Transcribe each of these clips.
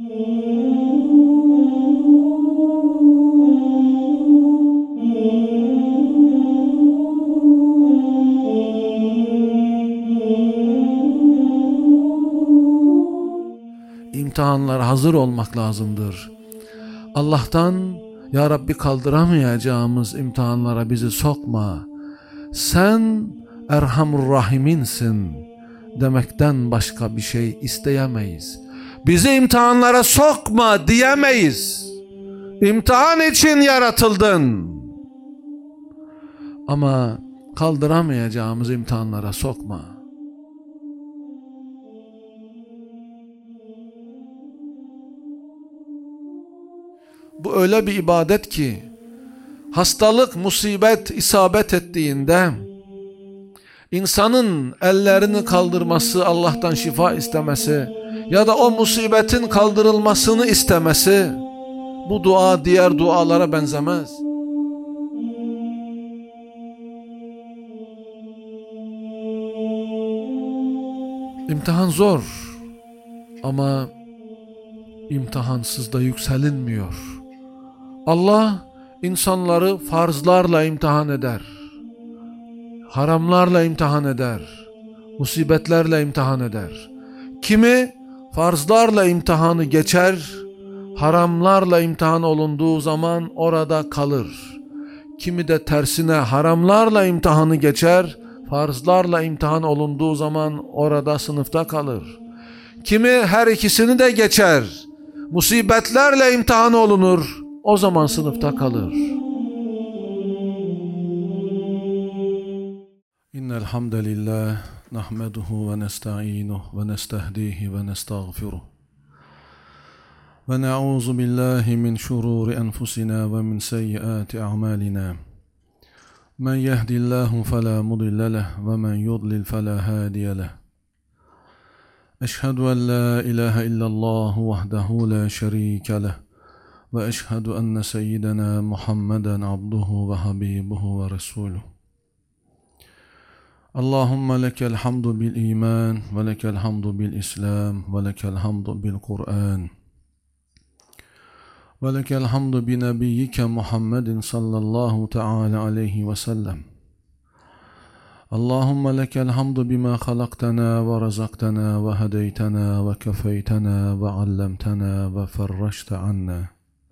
İmtihanlara hazır olmak lazımdır. Allah'tan ya Rabbi kaldıramayacağımız imtihanlara bizi sokma. Sen Erhamur Rahiminsin demekten başka bir şey isteyemeyiz. Bizi imtihanlara sokma diyemeyiz. İmtihan için yaratıldın. Ama kaldıramayacağımız imtihanlara sokma. Bu öyle bir ibadet ki hastalık, musibet isabet ettiğinde insanın ellerini kaldırması, Allah'tan şifa istemesi ya da o musibetin kaldırılmasını istemesi, bu dua diğer dualara benzemez. İmtihan zor ama imtihansız da yükselinmiyor. Allah insanları farzlarla imtihan eder, haramlarla imtihan eder, musibetlerle imtihan eder. Kimi farzlarla imtihanı geçer, haramlarla imtihan olunduğu zaman orada kalır. Kimi de tersine haramlarla imtihanı geçer, farzlarla imtihan olunduğu zaman orada sınıfta kalır. Kimi her ikisini de geçer, musibetlerle imtihan olunur, o zaman sınıfta kalır. İnnel hamdelillah nahmeduhu ve nesta'inuhu ve nestehdihi ve nestağfiruh. Ve na'uzu billahi min şururi enfusina ve min seyyiati a'malina. Men yehdillahu fela mudille leh ve men yudlil fela hadiye leh. Eşhedü en la ilahe illallah vahdehu la şerike leh. Ve eşhedü enne seyyidena Muhammeden abduhu ve habibuhu ve resuluhu. Allahümme lekel hamdu bil iman ve lekel hamdu bil islam ve lekel hamdu bil Kur'an ve lekel hamdu bi nebiyyike Muhammedin sallallahu teala aleyhi ve sellem. Allahümme lekel hamdu bima halaktana ve razaktana ve hedeytana ve kefeytana ve allemtana ve ferreşte anna.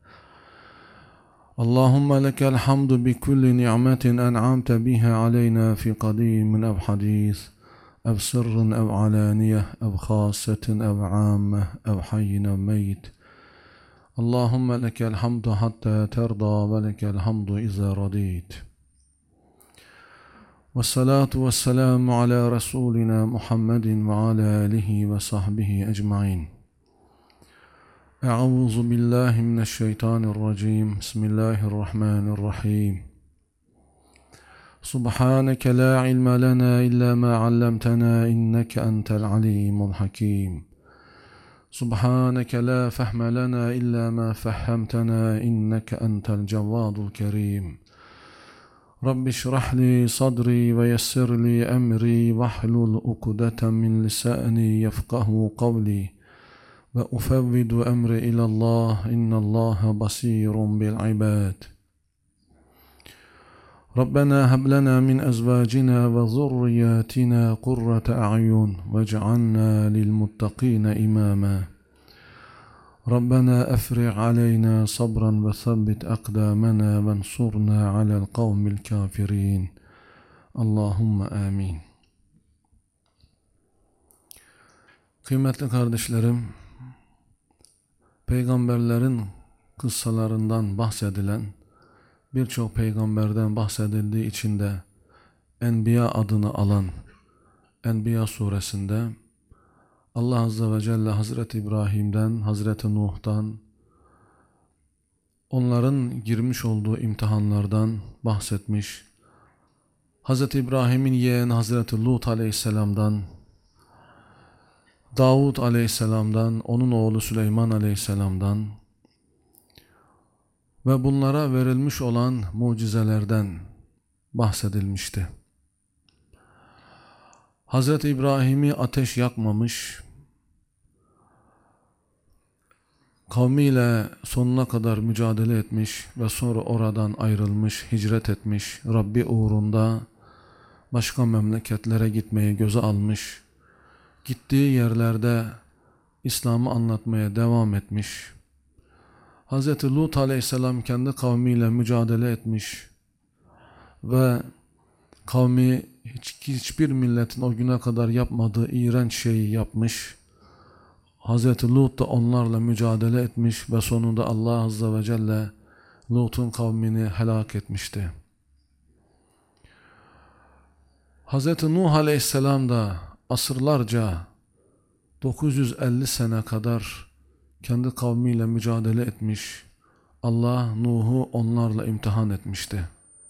Allahümme lekel hamdu bi kulli ni'metin en'amte biha aleyna fi kadimin ev hadis, ev sırrın ev alaniyeh, ev khassetin ev ammeh, ev hayyin ev meyit. Allahümme lekel hamdu hatta terda ve lekel hamdu iza radit. Vessalatu vesselamu ala Resulina Muhammedin ve ala alihi ve sahbihi ecmain. Euzu billahi mineşşeytanirracim. Bismillahirrahmanirrahim. Subhaneke la ilme lena illa ma allamtana inneke entel alimul hakim. Subhaneke la fehme lena illa ma fehhemtena inneke entel cevvadul kerim. Rabbi şrah li sadri ve yessir li emri vahlul ukdeten min lisani yefkahu kavli. Ve ufevvidu emri ilallah innallaha basirun bil ibad. Rabbena heb lena min ezvacina ve zurriyatina kurrate a'yun vec'alna lil muttaqina imama. Rabbena efri' aleyna sabran ve thabbit akdamana ve ensurna alel kavmil kafirin. Allahümme amin. Kıymetli kardeşlerim, peygamberlerin kıssalarından bahsedilen, birçok peygamberden bahsedildiği için de Enbiya adını alan Enbiya suresinde Allah Azze ve Celle Hazreti İbrahim'den, Hazreti Nuh'tan, onların girmiş olduğu imtihanlardan bahsetmiş. Hazreti İbrahim'in yeğeni Hazreti Lut Aleyhisselam'dan, Davud Aleyhisselam'dan, onun oğlu Süleyman Aleyhisselam'dan ve bunlara verilmiş olan mucizelerden bahsedilmişti. Hazreti İbrahim'i ateş yakmamış, kavmiyle sonuna kadar mücadele etmiş ve sonra oradan ayrılmış, hicret etmiş, Rabbi uğrunda başka memleketlere gitmeyi göze almış, gittiği yerlerde İslam'ı anlatmaya devam etmiş. Hz. Lut aleyhisselam kendi kavmiyle mücadele etmiş ve kavmi hiçbir milletin o güne kadar yapmadığı iğrenç şeyi yapmış. Hz. Lut da onlarla mücadele etmiş ve sonunda Allah Azze ve Celle Lut'un kavmini helak etmişti. Hz. Nuh Aleyhisselam da asırlarca 950 sene kadar kendi kavmiyle mücadele etmiş. Allah Nuh'u onlarla imtihan etmişti.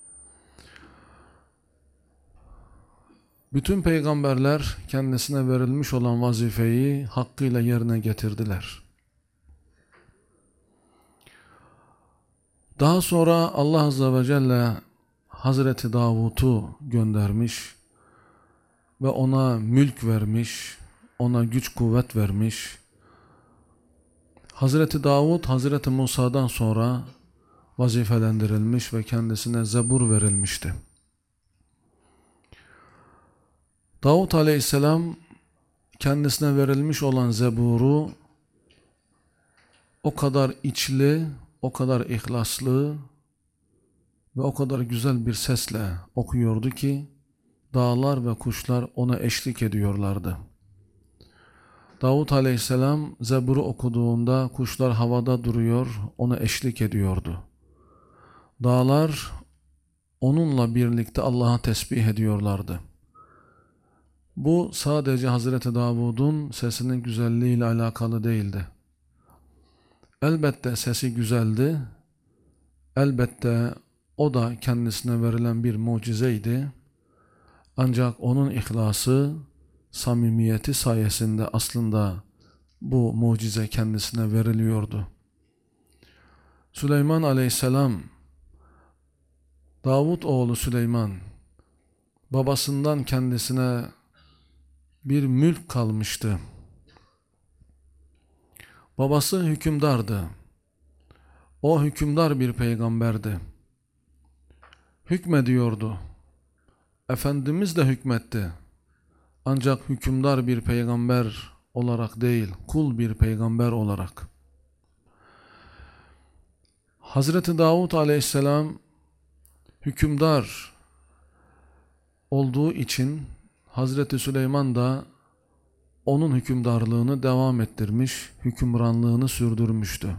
Bütün peygamberler kendisine verilmiş olan vazifeyi hakkıyla yerine getirdiler. Daha sonra Allah Azze ve Celle Hazreti Davud'u göndermiş ve ona mülk vermiş, ona güç kuvvet vermiş. Hazreti Davud, Hazreti Musa'dan sonra vazifelendirilmiş ve kendisine zebur verilmişti. Davud Aleyhisselam kendisine verilmiş olan zeburu o kadar içli, o kadar ihlaslı ve o kadar güzel bir sesle okuyordu ki dağlar ve kuşlar ona eşlik ediyorlardı. Davud Aleyhisselam zeburu okuduğunda kuşlar havada duruyor, ona eşlik ediyordu. Dağlar onunla birlikte Allah'a tesbih ediyorlardı. Bu sadece Hazreti Davud'un sesinin güzelliğiyle alakalı değildi. Elbette sesi güzeldi. Elbette o da kendisine verilen bir mucizeydi. Ancak onun ihlası, samimiyeti sayesinde aslında bu mucize kendisine veriliyordu. Süleyman Aleyhisselam, Davud oğlu Süleyman, babasından kendisine bir mülk kalmıştı. Babası hükümdardı. O hükümdar bir peygamberdi. Hükmediyordu. Efendimiz de hükmetti. Ancak hükümdar bir peygamber olarak değil, kul bir peygamber olarak. Hazreti Davud Aleyhisselam hükümdar olduğu için Hazreti Süleyman da onun hükümdarlığını devam ettirmiş, hükümranlığını sürdürmüştü.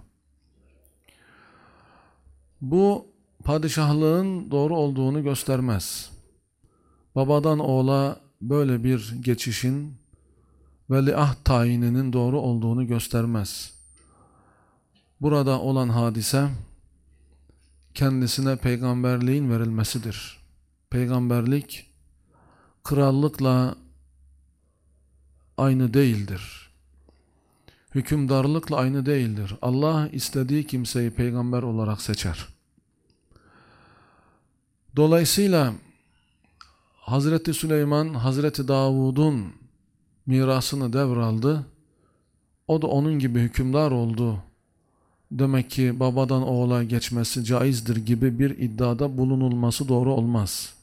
Bu padişahlığın doğru olduğunu göstermez. Babadan oğula böyle bir geçişin veliaht tayininin doğru olduğunu göstermez. Burada olan hadise kendisine peygamberliğin verilmesidir. Peygamberlik krallıkla aynı değildir. Hükümdarlıkla aynı değildir. Allah istediği kimseyi peygamber olarak seçer. Dolayısıyla Hazreti Süleyman, Hazreti Davud'un mirasını devraldı. O da onun gibi hükümdar oldu. Demek ki babadan oğula geçmesi caizdir gibi bir iddiada bulunulması doğru olmaz.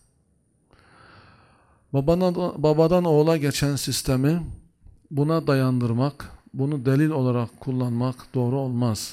Babadan oğula geçen sistemi buna dayandırmak, bunu delil olarak kullanmak doğru olmaz.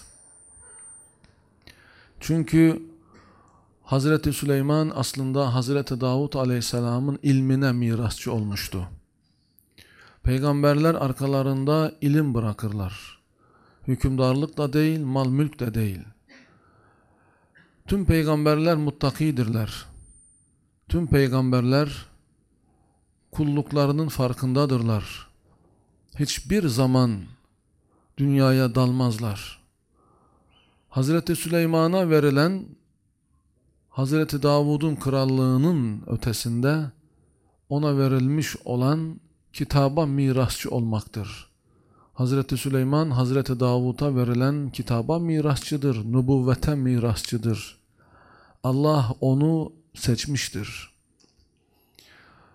Çünkü Hazreti Süleyman aslında Hazreti Davud Aleyhisselam'ın ilmine mirasçı olmuştu. Peygamberler arkalarında ilim bırakırlar. Hükümdarlık da değil, mal mülk de değil. Tüm peygamberler muttakidirler. Tüm peygamberler kulluklarının farkındadırlar. Hiçbir zaman dünyaya dalmazlar. Hazreti Süleyman'a verilen Hazreti Davud'un krallığının ötesinde ona verilmiş olan kitaba mirasçı olmaktır. Hazreti Süleyman, Hazreti Davud'a verilen kitaba mirasçıdır, nübüvvete mirasçıdır. Allah onu seçmiştir.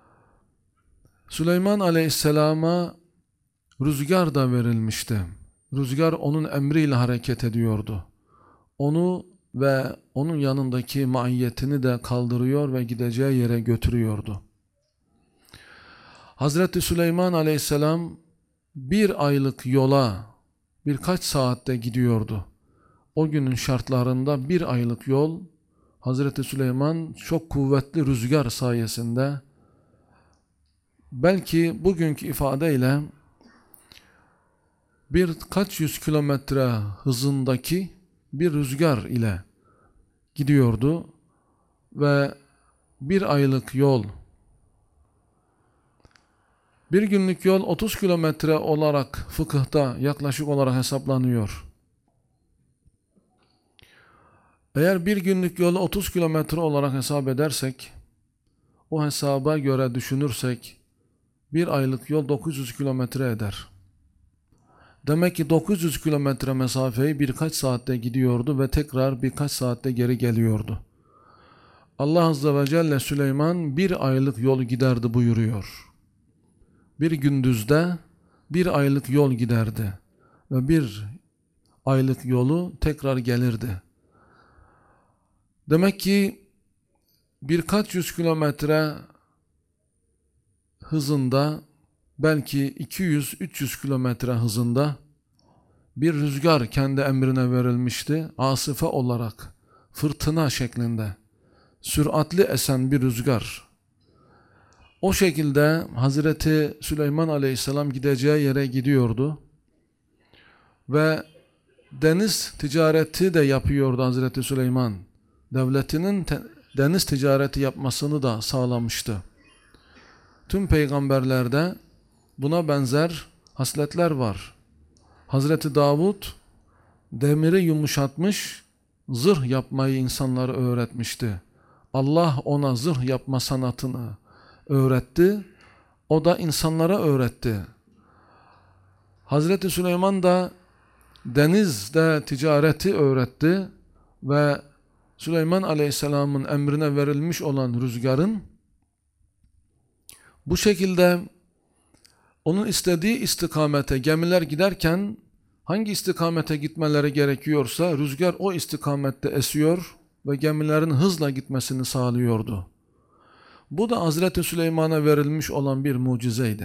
Süleyman Aleyhisselam'a rüzgar da verilmişti. rüzgar onun emriyle hareket ediyordu. Onu ve onun yanındaki maiyetini de kaldırıyor ve gideceği yere götürüyordu. Hazreti Süleyman Aleyhisselam bir aylık yola birkaç saatte gidiyordu. O günün şartlarında bir aylık yol, Hazreti Süleyman çok kuvvetli rüzgar sayesinde, belki bugünkü ifadeyle birkaç yüz kilometre hızındaki bir rüzgar ile gidiyordu ve bir aylık yol, bir günlük yol 30 kilometre olarak fıkıhta yaklaşık olarak hesaplanıyor. Eğer bir günlük yolu 30 kilometre olarak hesap edersek, o hesaba göre düşünürsek, bir aylık yol 900 kilometre eder. Demek ki 900 kilometre mesafeyi birkaç saatte gidiyordu ve tekrar birkaç saatte geri geliyordu. Allah Azze ve Celle Süleyman bir aylık yol giderdi buyuruyor. Bir gündüzde bir aylık yol giderdi ve bir aylık yolu tekrar gelirdi. Demek ki birkaç yüz kilometre hızında, belki 200-300 kilometre hızında bir rüzgar kendi emrine verilmişti. Asife olarak, fırtına şeklinde, süratli esen bir rüzgar. O şekilde Hazreti Süleyman Aleyhisselam gideceği yere gidiyordu. Ve deniz ticareti de yapıyordu Hazreti Süleyman. Devletinin deniz ticareti yapmasını da sağlamıştı. Tüm peygamberlerde buna benzer hasletler var. Hazreti Davud demiri yumuşatmış, zırh yapmayı insanlara öğretmişti. Allah ona zırh yapma sanatını öğretti. O da insanlara öğretti. Hazreti Süleyman da denizde ticareti öğretti ve Süleyman Aleyhisselam'ın emrine verilmiş olan rüzgarın bu şekilde onun istediği istikamete gemiler giderken hangi istikamete gitmeleri gerekiyorsa rüzgar o istikamette esiyor ve gemilerin hızla gitmesini sağlıyordu. Bu da Hazreti Süleyman'a verilmiş olan bir mucizeydi.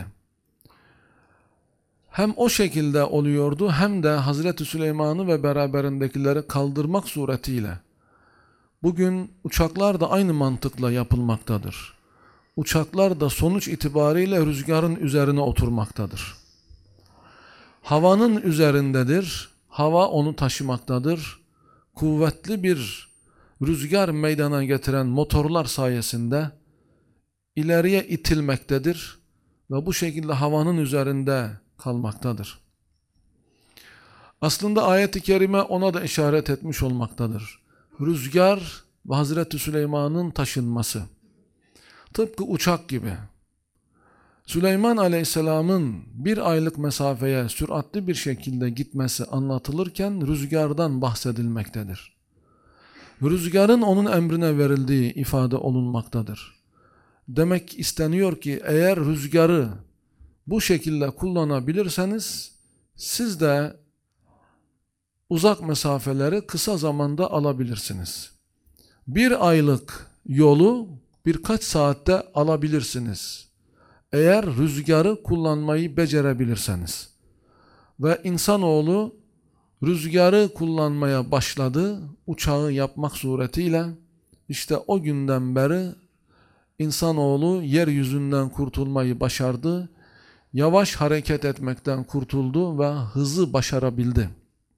Hem o şekilde oluyordu hem de Hazreti Süleyman'ı ve beraberindekileri kaldırmak suretiyle. Bugün uçaklar da aynı mantıkla yapılmaktadır. Uçaklar da sonuç itibariyle rüzgarın üzerine oturmaktadır. Havanın üzerindedir, hava onu taşımaktadır. Kuvvetli bir rüzgar meydana getiren motorlar sayesinde ileriye itilmektedir ve bu şekilde havanın üzerinde kalmaktadır. Aslında ayet-i kerime ona da işaret etmiş olmaktadır. Rüzgar ve Hazreti Süleyman'ın taşınması. Tıpkı uçak gibi. Süleyman Aleyhisselam'ın bir aylık mesafeye süratli bir şekilde gitmesi anlatılırken rüzgardan bahsedilmektedir. Rüzgarın onun emrine verildiği ifade olunmaktadır. Demek isteniyor ki eğer rüzgarı bu şekilde kullanabilirseniz siz de uzak mesafeleri kısa zamanda alabilirsiniz. Bir aylık yolu birkaç saatte alabilirsiniz. Eğer rüzgarı kullanmayı becerebilirseniz. Ve insanoğlu rüzgarı kullanmaya başladı, uçağı yapmak suretiyle. İşte o günden beri insanoğlu yeryüzünden kurtulmayı başardı. Yavaş hareket etmekten kurtuldu ve hızı başarabildi.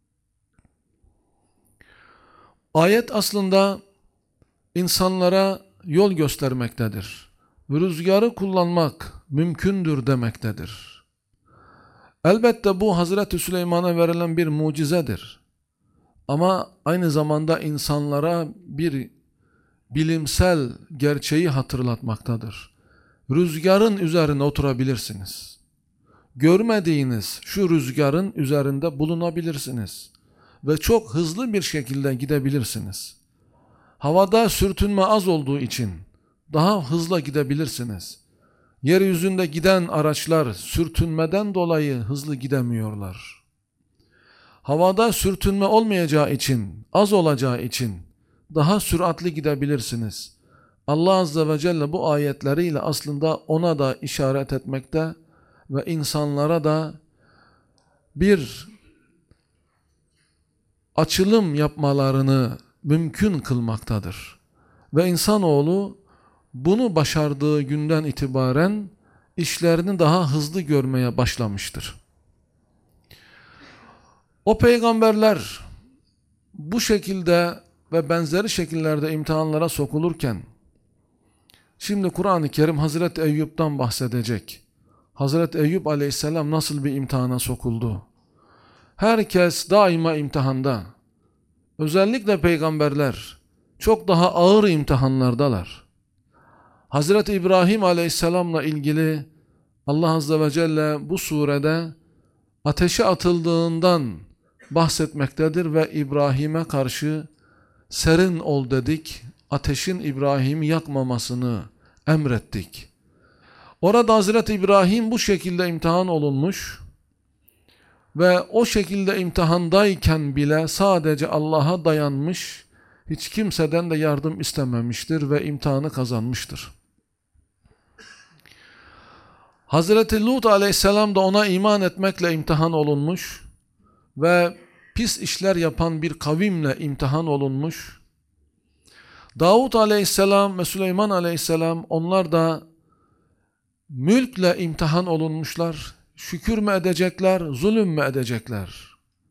Ayet aslında insanlara yol göstermektedir. Rüzgarı kullanmak mümkündür demektedir. Elbette bu Hazreti Süleyman'a verilen bir mucizedir. Ama aynı zamanda insanlara bir bilimsel gerçeği hatırlatmaktadır. Rüzgarın üzerine oturabilirsiniz. Görmediğiniz şu rüzgarın üzerinde bulunabilirsiniz. Ve çok hızlı bir şekilde gidebilirsiniz. Havada sürtünme az olduğu için daha hızlı gidebilirsiniz. Yeryüzünde giden araçlar sürtünmeden dolayı hızlı gidemiyorlar. havada sürtünme olmayacağı için, az olacağı için daha süratli gidebilirsiniz. Allah Azze ve Celle bu ayetleriyle aslında ona da işaret etmekte ve insanlara da bir açılım yapmalarını mümkün kılmaktadır. Ve insanoğlu bunu başardığı günden itibaren işlerini daha hızlı görmeye başlamıştır. O peygamberler bu şekilde ve benzeri şekillerde imtihanlara sokulurken, şimdi Kur'an-ı Kerim Hazreti Eyyub'dan bahsedecek. Hazreti Eyyub aleyhisselam nasıl bir imtihana sokuldu? Herkes daima imtihanda. Özellikle peygamberler çok daha ağır imtihanlardalar. Hazreti İbrahim aleyhisselamla ilgili Allah Azze ve Celle bu surede ateşe atıldığından bahsetmektedir ve İbrahim'e karşı serin ol dedik, ateşin İbrahim'i yakmamasını emrettik. Orada Hazreti İbrahim bu şekilde imtihan olunmuş ve o şekilde imtihandayken bile sadece Allah'a dayanmış, hiç kimseden de yardım istememiştir ve imtihanı kazanmıştır. Hazreti Lut aleyhisselam da ona iman etmekle imtihan olunmuş ve pis işler yapan bir kavimle imtihan olunmuş. Davud aleyhisselam ve Süleyman aleyhisselam onlar da mülkle imtihan olunmuşlar. Şükür mü edecekler, zulüm mü edecekler?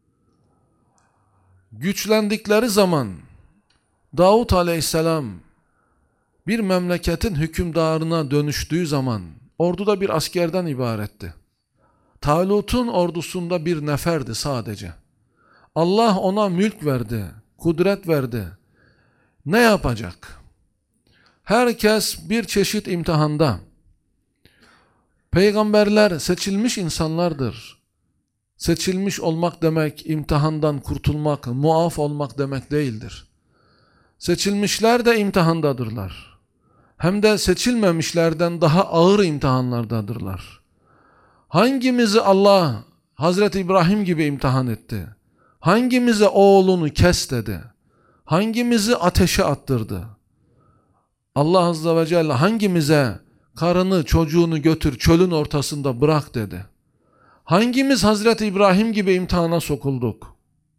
Güçlendikleri zaman Davud aleyhisselam bir memleketin hükümdarına dönüştüğü zaman ordu da bir askerden ibaretti. Talut'un ordusunda bir neferdi sadece. Allah ona mülk verdi, kudret verdi. Ne yapacak? Herkes bir çeşit imtihanda. Peygamberler seçilmiş insanlardır. Seçilmiş olmak demek imtihandan kurtulmak, muaf olmak demek değildir. Seçilmişler de imtihandadırlar. Hem de seçilmemişlerden daha ağır imtihanlardadırlar. Hangimizi Allah Hazreti İbrahim gibi imtihan etti? Hangimize oğlunu kes dedi? Hangimizi ateşe attırdı? Allah Azze ve Celle hangimize karını çocuğunu götür çölün ortasında bırak dedi? Hangimiz Hazreti İbrahim gibi imtihana sokulduk?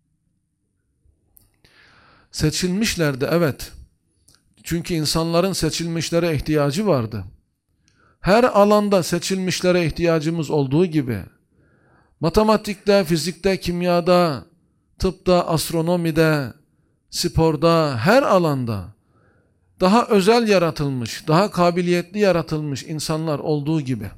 Seçilmişlerdi evet. Çünkü insanların seçilmişlere ihtiyacı vardı. Her alanda seçilmişlere ihtiyacımız olduğu gibi matematikte, fizikte, kimyada, tıpta, astronomide, sporda, her alanda daha özel yaratılmış, daha kabiliyetli yaratılmış insanlar olduğu gibi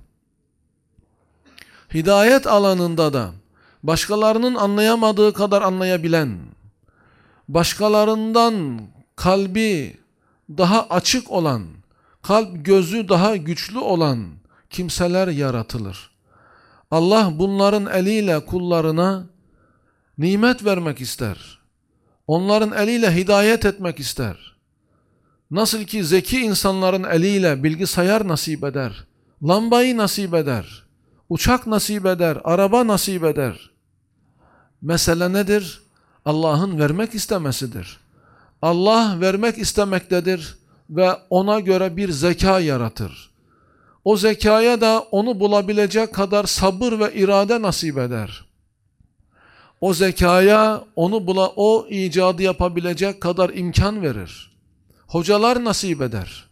hidayet alanında da başkalarının anlayamadığı kadar anlayabilen, başkalarından kalbi daha açık olan, kalp gözü daha güçlü olan kimseler yaratılır. Allah bunların eliyle kullarına nimet vermek ister. Onların eliyle hidayet etmek ister. Nasıl ki zeki insanların eliyle bilgisayar nasip eder, lambayı nasip eder, uçak nasip eder, araba nasip eder. Mesele nedir? Allah'ın vermek istemesidir. Allah vermek istemektedir ve ona göre bir zeka yaratır. O zekaya da onu bulabilecek kadar sabır ve irade nasip eder. O zekaya o icadı yapabilecek kadar imkan verir. Hocalar nasip eder.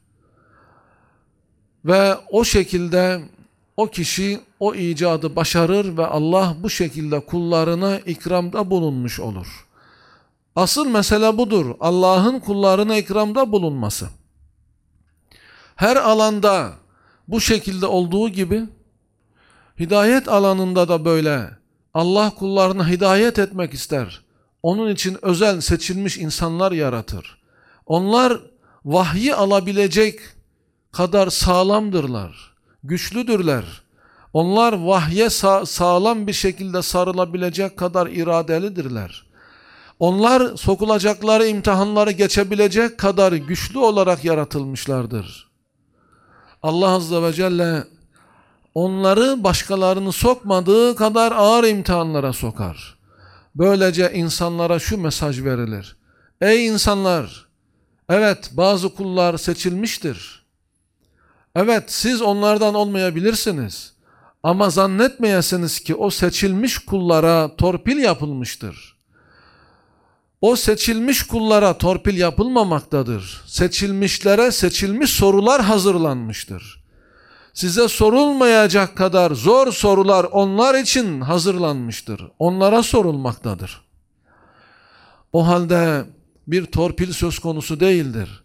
Ve o şekilde o kişi o icadı başarır ve Allah bu şekilde kullarına ikramda bulunmuş olur. Asıl mesele budur. Allah'ın kullarına ikramda bulunması. Her alanda bu şekilde olduğu gibi hidayet alanında da böyle. Allah kullarına hidayet etmek ister. Onun için özel seçilmiş insanlar yaratır. Onlar vahyi alabilecek kadar sağlamdırlar, güçlüdürler. Onlar vahye sağlam bir şekilde sarılabilecek kadar iradelidirler. Onlar sokulacakları imtihanları geçebilecek kadar güçlü olarak yaratılmışlardır. Allah Azze ve Celle onları başkalarını sokmadığı kadar ağır imtihanlara sokar. Böylece insanlara şu mesaj verilir: ey insanlar, evet bazı kullar seçilmiştir. Evet siz onlardan olmayabilirsiniz. Ama zannetmeyesiniz ki o seçilmiş kullara torpil yapılmıştır. O seçilmiş kullara torpil yapılmamaktadır. Seçilmişlere seçilmiş sorular hazırlanmıştır. Size sorulmayacak kadar zor sorular onlar için hazırlanmıştır. Onlara sorulmaktadır. O halde bir torpil söz konusu değildir.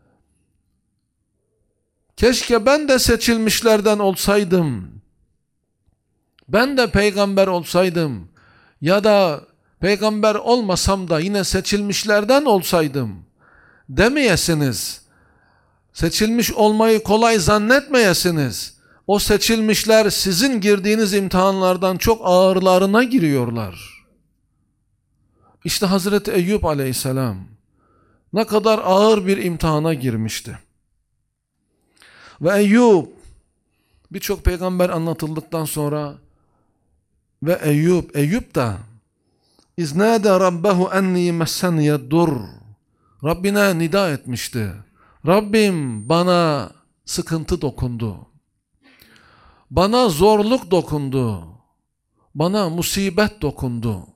Keşke ben de seçilmişlerden olsaydım. Ben de peygamber olsaydım. Ya da peygamber olmasam da yine seçilmişlerden olsaydım demeyesiniz. Seçilmiş olmayı kolay zannetmeyesiniz. O seçilmişler sizin girdiğiniz imtihanlardan çok ağırlarına giriyorlar. İşte Hazreti Eyyub aleyhisselam ne kadar ağır bir imtihana girmişti. Ve Eyyub, birçok peygamber anlatıldıktan sonra ve Eyyub da İznâde rabbehu enni messeniye'd-dur, Rabbine nida etmişti. Rabbim bana sıkıntı dokundu. Bana zorluk dokundu. Bana musibet dokundu.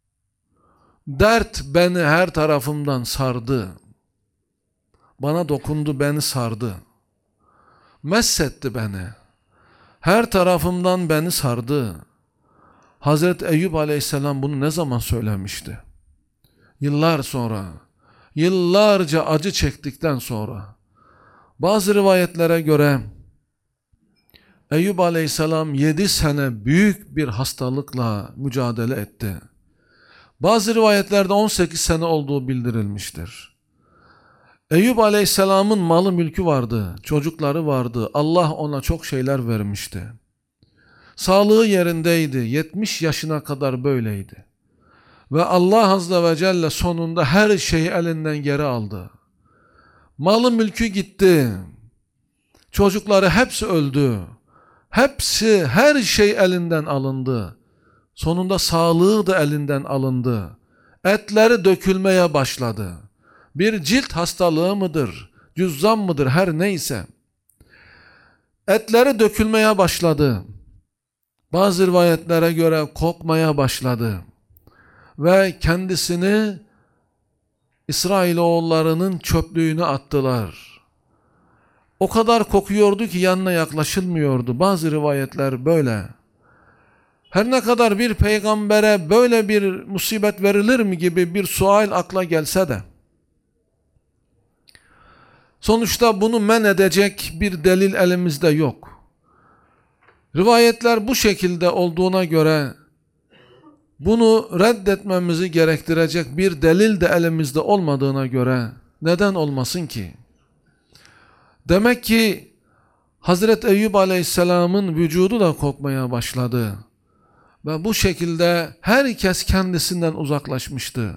Dert beni her tarafımdan sardı. Bana dokundu, beni sardı. Messetti beni. Her tarafımdan beni sardı. Hazreti Eyyub aleyhisselam bunu ne zaman söylemişti? Yıllar sonra, yıllarca acı çektikten sonra. Bazı rivayetlere göre Eyyub aleyhisselam 7 sene büyük bir hastalıkla mücadele etti. Bazı rivayetlerde 18 sene olduğu bildirilmiştir. Eyyub aleyhisselamın malı mülkü vardı, çocukları vardı. Allah ona çok şeyler vermişti. Sağlığı yerindeydi, 70 yaşına kadar böyleydi. Ve Allah azze ve celle sonunda her şeyi elinden geri aldı. Malı mülkü gitti. Çocukları hepsi öldü. Hepsi, her şey elinden alındı. Sonunda sağlığı da elinden alındı. Etleri dökülmeye başladı. Bir cilt hastalığı mıdır, cüzzam mıdır, her neyse. Etleri dökülmeye başladı. Bazı rivayetlere göre kokmaya başladı. Ve kendisini İsrailoğullarının çöplüğüne attılar. O kadar kokuyordu ki yanına yaklaşılmıyordu. Bazı rivayetler böyle. Her ne kadar bir peygambere böyle bir musibet verilir mi gibi bir sual akla gelse de, sonuçta bunu men edecek bir delil elimizde yok. Rivayetler bu şekilde olduğuna göre bunu reddetmemizi gerektirecek bir delil de elimizde olmadığına göre neden olmasın ki? Demek ki Hazreti Eyyub aleyhisselamın vücudu da kokmaya başladı. Ve bu şekilde herkes kendisinden uzaklaşmıştı.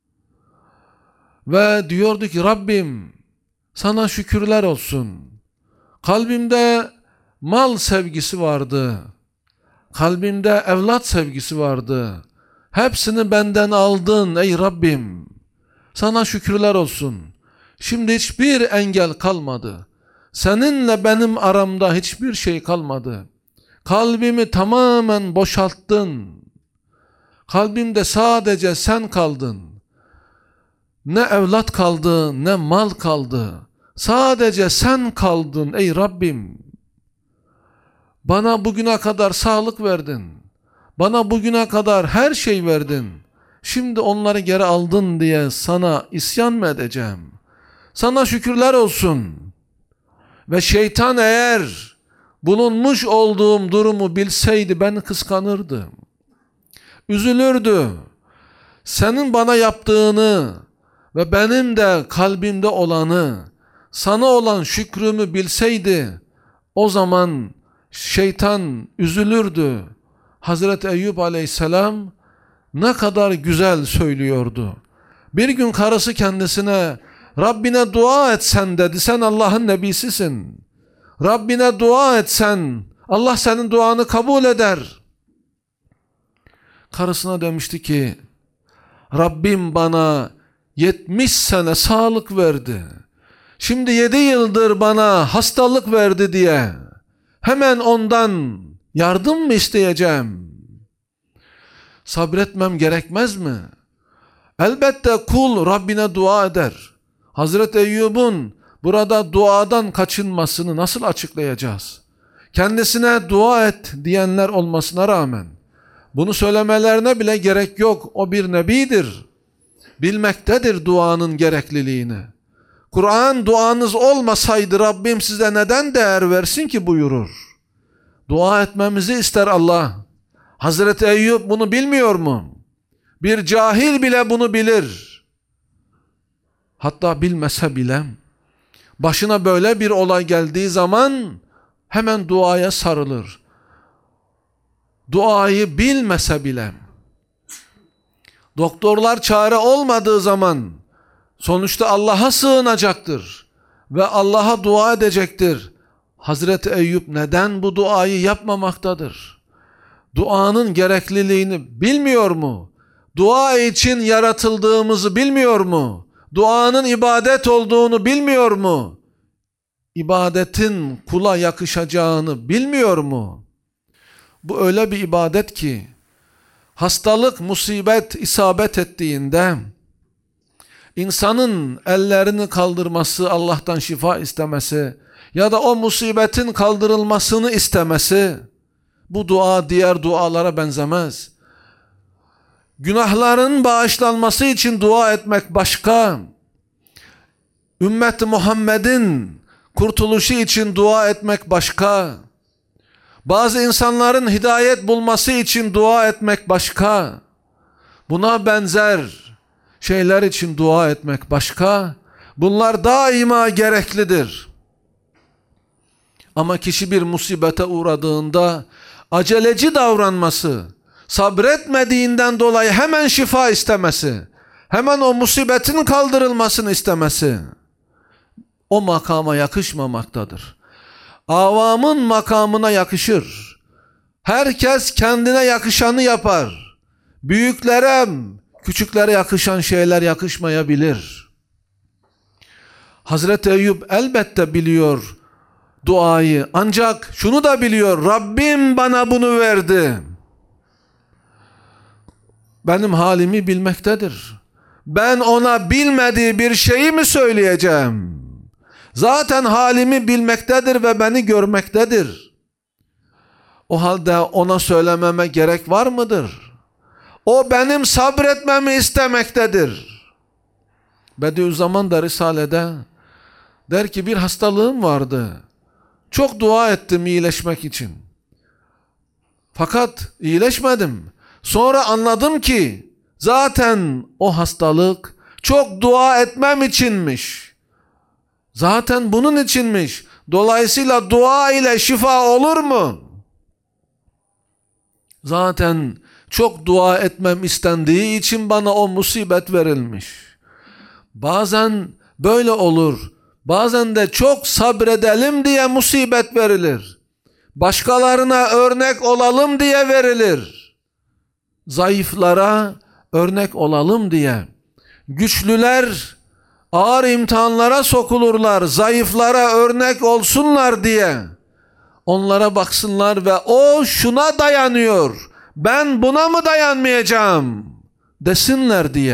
Ve diyordu ki Rabbim sana şükürler olsun. Kalbimde mal sevgisi vardı. Kalbimde evlat sevgisi vardı. Hepsini benden aldın ey Rabbim. Sana şükürler olsun. Şimdi hiçbir engel kalmadı. Seninle benim aramda hiçbir şey kalmadı. Kalbimi tamamen boşalttın. Kalbimde sadece sen kaldın. Ne evlat kaldı, ne mal kaldı. Sadece sen kaldın ey Rabbim. Bana bugüne kadar sağlık verdin. Bana bugüne kadar her şey verdin. Şimdi onları geri aldın diye sana isyan mı edeceğim? Sana şükürler olsun. Ve şeytan eğer bulunmuş olduğum durumu bilseydi beni kıskanırdı. Üzülürdü. Senin bana yaptığını ve benim de kalbimde olanı, sana olan şükrümü bilseydi, o zaman şeytan üzülürdü. Hazreti Eyyub aleyhisselam ne kadar güzel söylüyordu. Bir gün karısı kendisine Rabbine dua etsen dedi. Sen Allah'ın nebisisin. Rabbine dua etsen Allah senin duanı kabul eder. Karısına demişti ki Rabbim bana 70 sene sağlık verdi. Şimdi 7 yıldır bana hastalık verdi diye hemen ondan yardım mı isteyeceğim? Sabretmem gerekmez mi? Elbette kul Rabbine dua eder. Hazreti Eyyub'un burada duadan kaçınmasını nasıl açıklayacağız? Kendisine dua et diyenler olmasına rağmen bunu söylemelerine bile gerek yok. O bir nebidir. Bilmektedir duanın gerekliliğini. Kur'an duanız olmasaydı Rabbim size neden değer versin ki buyurur. Dua etmemizi ister Allah. Hazreti Eyyub bunu bilmiyor mu? Bir cahil bile bunu bilir. Hatta bilmese bile başına böyle bir olay geldiği zaman hemen duaya sarılır. Duayı bilmese bile. Doktorlar çare olmadığı zaman sonuçta Allah'a sığınacaktır ve Allah'a dua edecektir. Hazreti Eyyub neden bu duayı yapmamaktadır? Duanın gerekliliğini bilmiyor mu? Dua için yaratıldığımızı bilmiyor mu? Duanın ibadet olduğunu bilmiyor mu? İbadetin kula yakışacağını bilmiyor mu? Bu öyle bir ibadet ki hastalık, musibet isabet ettiğinde insanın ellerini kaldırması, Allah'tan şifa istemesi ya da o musibetin kaldırılmasını istemesi, bu dua diğer dualara benzemez. Günahların bağışlanması için dua etmek başka. Ümmet-i Muhammed'in kurtuluşu için dua etmek başka. Bazı insanların hidayet bulması için dua etmek başka. Buna benzer şeyler için dua etmek başka. Bunlar daima gereklidir. Ama kişi bir musibete uğradığında aceleci davranması, sabretmediğinden dolayı hemen şifa istemesi, hemen o musibetin kaldırılmasını istemesi, o makama yakışmamaktadır. Avamın makamına yakışır. Herkes kendine yakışanı yapar. Büyüklere, küçüklere yakışan şeyler yakışmayabilir. Hazreti Eyyub elbette biliyor duayı, ancak şunu da biliyor: Rabbim bana bunu verdi. Benim halimi bilmektedir. Ben ona bilmediği bir şeyi mi söyleyeceğim? Zaten halimi bilmektedir ve beni görmektedir. O halde ona söylememe gerek var mıdır? O benim sabretmemi istemektedir. Bediüzzaman da Risale'de der ki bir hastalığım vardı. Çok dua ettim iyileşmek için. Fakat iyileşmedim. Sonra anladım ki zaten o hastalık çok dua etmem içinmiş. Zaten bunun içinmiş. Dolayısıyla dua ile şifa olur mu? Zaten çok dua etmem istendiği için bana o musibet verilmiş. Bazen böyle olur. Bazen de çok sabredelim diye musibet verilir. Başkalarına örnek olalım diye verilir. Zayıflara örnek olalım diye. Güçlüler ağır imtihanlara sokulurlar, zayıflara örnek olsunlar diye. Onlara baksınlar ve o şuna dayanıyor, ben buna mı dayanmayacağım desinler diye.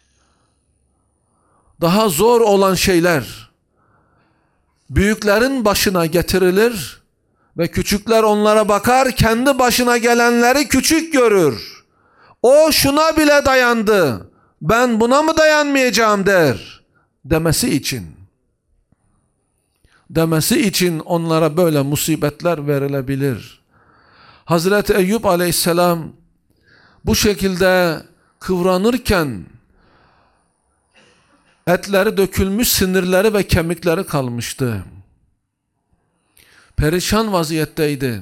Daha zor olan şeyler büyüklerin başına getirilir ve küçükler onlara bakar, kendi başına gelenleri küçük görür. O şuna bile dayandı, ben buna mı dayanmayacağım der demesi için. Demesi için onlara böyle musibetler verilebilir. Hazreti Eyyub aleyhisselam bu şekilde kıvranırken etleri dökülmüş, sinirleri ve kemikleri kalmıştı. Perişan vaziyetteydi.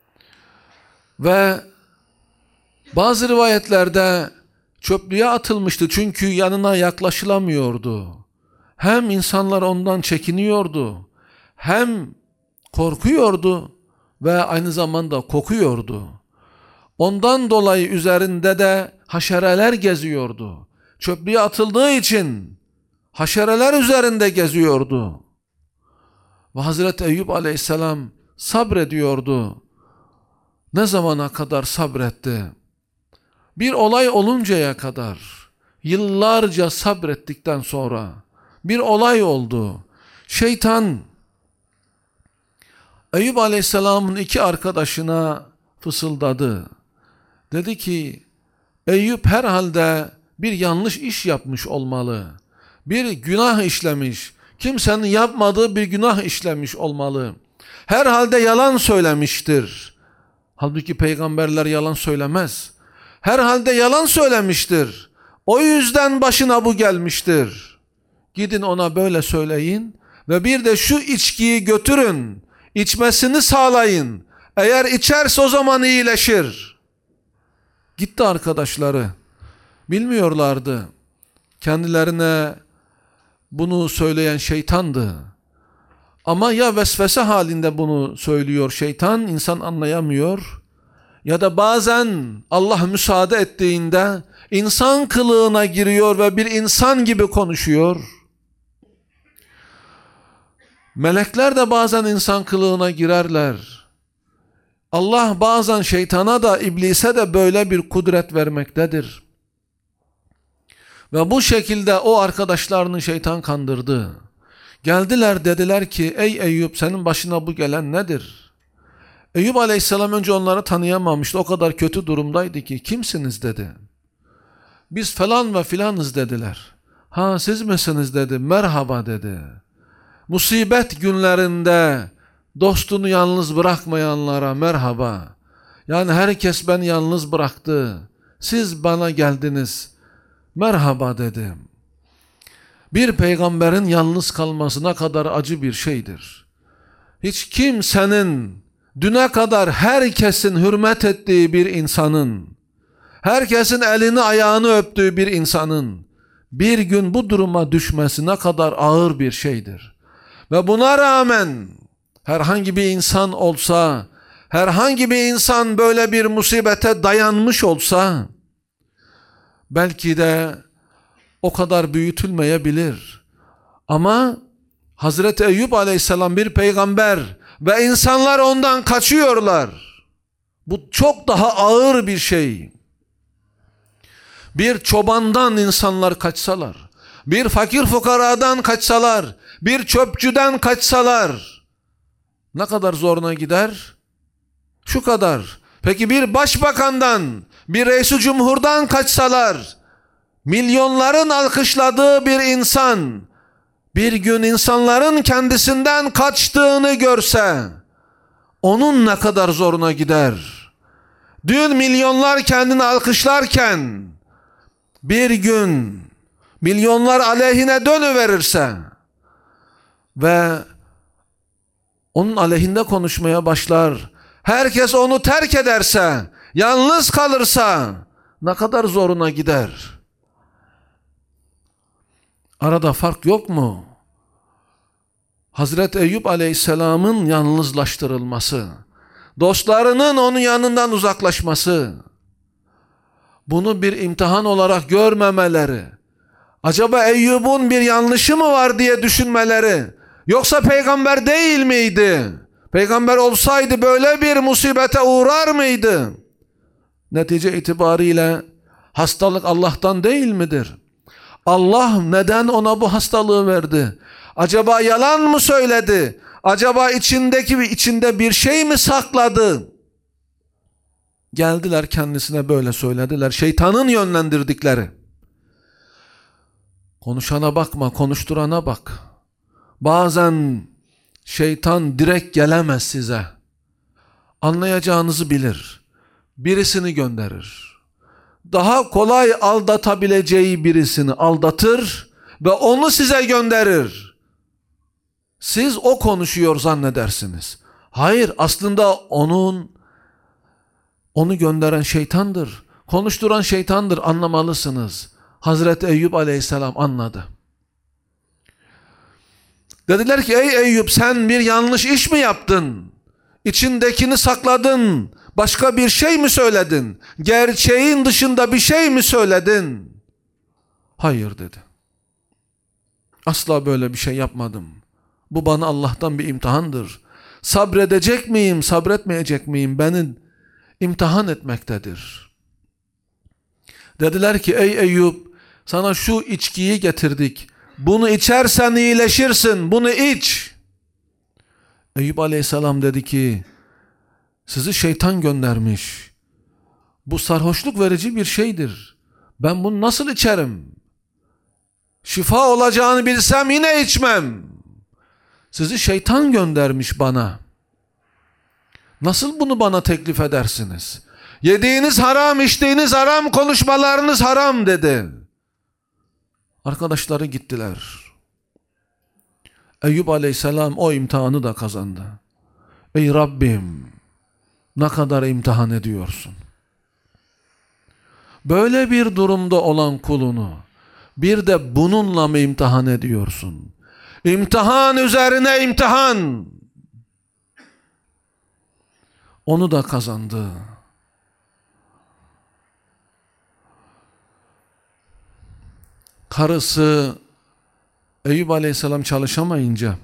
Ve bazı rivayetlerde çöplüğe atılmıştı çünkü yanına yaklaşılamıyordu. Hem insanlar ondan çekiniyordu, hem korkuyordu ve aynı zamanda kokuyordu. Ondan dolayı üzerinde de haşereler geziyordu. çöplüğe atıldığı için haşereler üzerinde geziyordu. Ve Hazreti Eyüp Aleyhisselam sabrediyordu. Ne zamana kadar sabretti? Bir olay oluncaya kadar, yıllarca sabrettikten sonra bir olay oldu. Şeytan Eyüp Aleyhisselam'ın iki arkadaşına fısıldadı. Dedi ki, Eyüp herhalde bir yanlış iş yapmış olmalı. Bir günah işlemiş. Kimsenin yapmadığı bir günah işlemiş olmalı. Herhalde yalan söylemiştir. Halbuki peygamberler yalan söylemez. Herhalde yalan söylemiştir. O yüzden başına bu gelmiştir. Gidin ona böyle söyleyin ve bir de şu içkiyi götürün. İçmesini sağlayın. Eğer içerse o zaman iyileşir. Gitti arkadaşları. Bilmiyorlardı. Kendilerine bunu söyleyen şeytandı. Ama ya vesvese halinde bunu söylüyor şeytan, insan anlayamıyor. Ya da bazen Allah müsaade ettiğinde insan kılığına giriyor ve bir insan gibi konuşuyor. Melekler de bazen insan kılığına girerler. Allah bazen şeytana da iblise de böyle bir kudret vermektedir. Ve bu şekilde o arkadaşlarını şeytan kandırdı. Geldiler dediler ki, ey Eyüp senin başına bu gelen nedir? Eyüp Aleyhisselam önce onları tanıyamamıştı. O kadar kötü durumdaydı ki, kimsiniz dedi. Biz falan ve filanız dediler. Ha siz misiniz dedi. Merhaba dedi. Musibet günlerinde dostunu yalnız bırakmayanlara merhaba. Yani herkes beni yalnız bıraktı. Siz bana geldiniz. Merhaba dedim. Bir peygamberin yalnız kalması ne kadar acı bir şeydir. Hiç kimsenin, düne kadar herkesin hürmet ettiği bir insanın, herkesin elini ayağını öptüğü bir insanın bir gün bu duruma düşmesi ne kadar ağır bir şeydir. Ve buna rağmen herhangi bir insan olsa, herhangi bir insan böyle bir musibete dayanmış olsa, belki de o kadar büyütülmeyebilir. Ama Hazreti Eyüp Aleyhisselam bir peygamber ve insanlar ondan kaçıyorlar. Bu çok daha ağır bir şey. Bir çobandan insanlar kaçsalar, bir fakir fukaradan kaçsalar, bir çöpçüden kaçsalar ne kadar zoruna gider? Şu kadar. Peki bir başbakandan, bir reis-i cumhurdan kaçsalar, milyonların alkışladığı bir insan bir gün insanların kendisinden kaçtığını görse onun ne kadar zoruna gider? Dün milyonlar kendini alkışlarken bir gün milyonlar aleyhine dönüverirse ve onun aleyhinde konuşmaya başlar, herkes onu terk ederse, yalnız kalırsa ne kadar zoruna gider? Arada fark yok mu? Hazreti Eyüp Aleyhisselam'ın yalnızlaştırılması, dostlarının onun yanından uzaklaşması, bunu bir imtihan olarak görmemeleri, acaba Eyüp'ün bir yanlışı mı var diye düşünmeleri, yoksa peygamber değil miydi? Peygamber olsaydı böyle bir musibete uğrar mıydı? Netice itibariyle hastalık Allah'tan değil midir? Allah neden ona bu hastalığı verdi? Acaba yalan mı söyledi? Acaba içinde bir şey mi sakladı? Geldiler kendisine böyle söylediler. Şeytanın yönlendirdikleri. Konuşana bakma, konuşturana bak. Bazen şeytan direkt gelemez size. Anlayacağınızı bilir. Birisini gönderir. Daha kolay aldatabileceği birisini aldatır ve onu size gönderir. Siz o konuşuyor zannedersiniz. Hayır, aslında onu gönderen şeytandır. Konuşturan şeytandır, anlamalısınız. Hazreti Eyüp Aleyhisselam anladı. Dediler ki, ey Eyüp sen bir yanlış iş mi yaptın? İçindekini sakladın. Başka bir şey mi söyledin? Gerçeğin dışında bir şey mi söyledin? Hayır dedi. Asla böyle bir şey yapmadım. Bu bana Allah'tan bir imtihandır. Sabredecek miyim, sabretmeyecek miyim beni imtihan etmektedir. Dediler ki ey Eyüp, sana şu içkiyi getirdik. Bunu içersen iyileşirsin, bunu iç. Eyüp Aleyhisselam dedi ki sizi şeytan göndermiş. Bu sarhoşluk verici bir şeydir. Ben bunu nasıl içerim? Şifa olacağını bilsem yine içmem. Sizi şeytan göndermiş bana. Nasıl bunu bana teklif edersiniz? Yediğiniz haram, içtiğiniz haram, konuşmalarınız haram dedi. Arkadaşları gittiler. Eyüp Aleyhisselam o imtihanı da kazandı. Ey Rabbim, ne kadar imtihan ediyorsun. Böyle bir durumda olan kulunu bir de bununla mı imtihan ediyorsun? İmtihan üzerine imtihan. Onu da kazandı. Karısı Eyüp Aleyhisselam çalışamayınca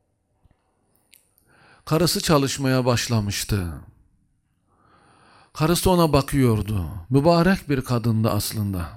karısı çalışmaya başlamıştı. Karısı ona bakıyordu. Mübarek bir kadındı aslında.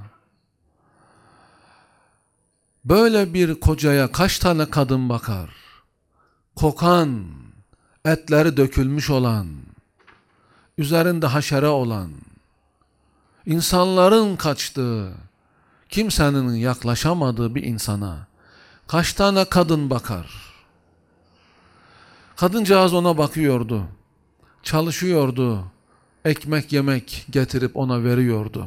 Böyle bir kocaya kaç tane kadın bakar? Kokan, etleri dökülmüş olan, üzerinde haşere olan, insanların kaçtığı, kimsenin yaklaşamadığı bir insana kaç tane kadın bakar? Kadıncağız ona bakıyordu, çalışıyordu, ekmek yemek getirip ona veriyordu.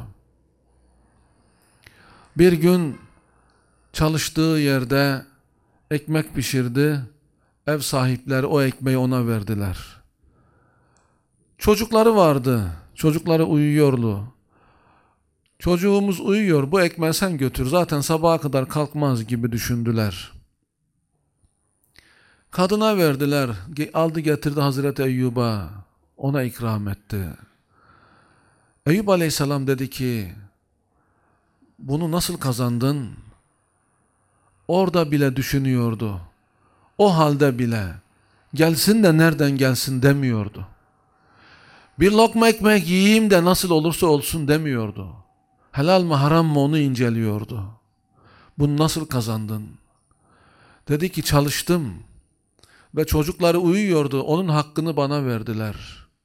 Bir gün çalıştığı yerde ekmek pişirdi, ev sahipleri o ekmeği ona verdiler. Çocukları vardı, çocukları uyuyordu. Çocuğumuz uyuyor, bu ekmeği sen götür, zaten sabaha kadar kalkmaz gibi düşündüler. Kadına verdiler, aldı getirdi Hazreti Eyyub'a, ona ikram etti. Eyüp Aleyhisselam dedi ki, bunu nasıl kazandın? Orada bile düşünüyordu. O halde bile gelsin de nereden gelsin demiyordu. Bir lokma ekmek yiyeyim de nasıl olursa olsun demiyordu. Helal mı haram mı onu inceliyordu. Bunu nasıl kazandın? Dedi ki çalıştım ve çocukları uyuyordu. Onun hakkını bana verdiler.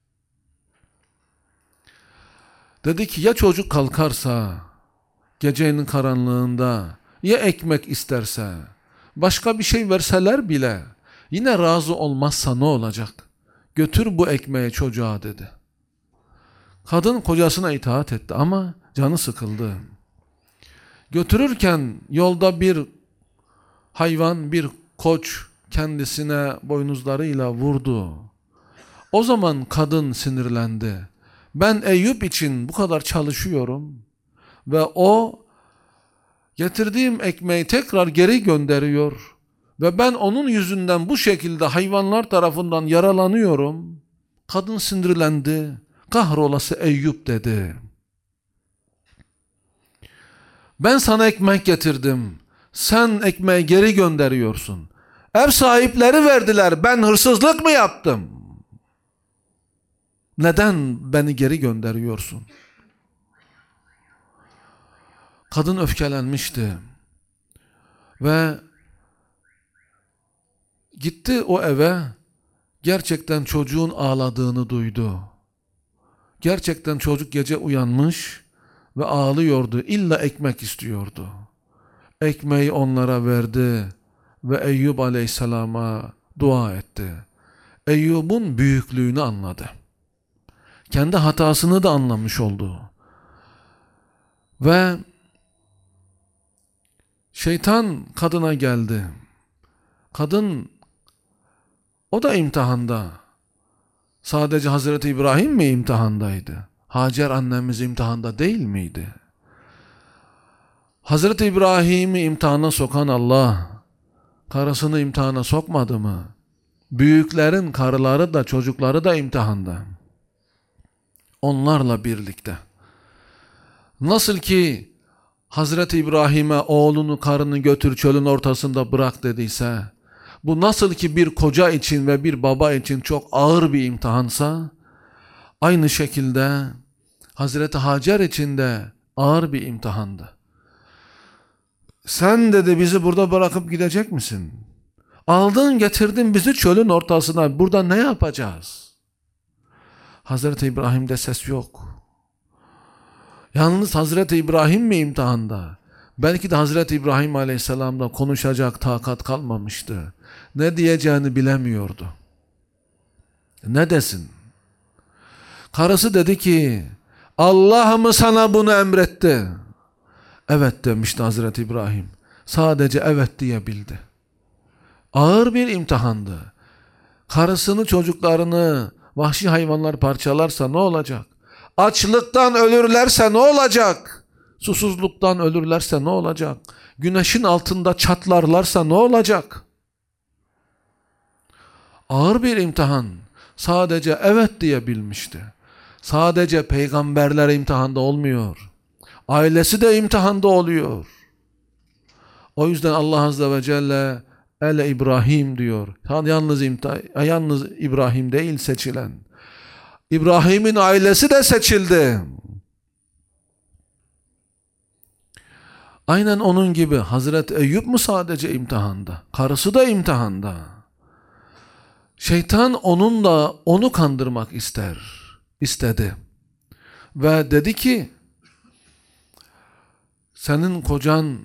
Dedi ki ya çocuk kalkarsa gecenin karanlığında, ya ekmek isterse, başka bir şey verseler bile yine razı olmazsa ne olacak? Götür bu ekmeği çocuğa dedi. Kadın kocasına itaat etti ama canı sıkıldı. Götürürken yolda bir hayvan, bir koç kendisine boynuzlarıyla vurdu. O zaman kadın sinirlendi. Ben Eyüp için bu kadar çalışıyorum ve o getirdiğim ekmeği tekrar geri gönderiyor ve ben onun yüzünden bu şekilde hayvanlar tarafından yaralanıyorum. Kadın sinirlendi. Kahrolası Eyüp dedi. Ben sana ekmek getirdim. Sen ekmeği geri gönderiyorsun. Ev sahipleri verdiler. Ben hırsızlık mı yaptım? Neden beni geri gönderiyorsun? Kadın öfkelenmişti. Ve gitti o eve. Gerçekten çocuğun ağladığını duydu. Gerçekten çocuk gece uyanmış ve ağlıyordu. İlla ekmek istiyordu. Ekmeği onlara verdi ve Eyüp Aleyhisselam'a dua etti. Eyyub'un büyüklüğünü anladı. Kendi hatasını da anlamış oldu. Ve şeytan kadına geldi. Kadın o da imtihanda. Sadece Hazreti İbrahim mi imtihandaydı? Hacer annemiz imtihanda değil miydi? Hazreti İbrahim'i imtihana sokan Allah, karısını imtihana sokmadı mı? Büyüklerin karıları da çocukları da imtihanda. Onlarla birlikte. Nasıl ki Hazreti İbrahim'e oğlunu, karını götür çölün ortasında bırak dediyse, bu nasıl ki bir koca için ve bir baba için çok ağır bir imtihansa, aynı şekilde Hazreti Hacer için de ağır bir imtihandı. Sen dedi bizi burada bırakıp gidecek misin? Aldın getirdin bizi çölün ortasına, burada ne yapacağız? Hazreti İbrahim'de ses yok. Yalnız Hazreti İbrahim mi imtihanda? Belki de Hazreti İbrahim Aleyhisselam'da konuşacak takat kalmamıştı. Ne diyeceğini bilemiyordu. Ne desin? Karısı dedi ki, Allah mı sana bunu emretti? Evet demişti Hazreti İbrahim. Sadece evet diyebildi. Ağır bir imtihandı. Karısını, çocuklarını vahşi hayvanlar parçalarsa ne olacak? Açlıktan ölürlerse ne olacak? Susuzluktan ölürlerse ne olacak? Güneşin altında çatlarlarsa ne olacak? Ağır bir imtihan. Sadece evet diyebilmişti. Sadece peygamberler imtihanda olmuyor. Ailesi de imtihanda oluyor. O yüzden Allah Azze ve Celle Ele İbrahim diyor. Yalnız İbrahim değil seçilen. İbrahim'in ailesi de seçildi. Aynen onun gibi Hazreti Eyüp mu sadece imtihanda? Karısı da imtihanda. Şeytan onunla onu kandırmak istedi. Ve dedi ki, senin kocanın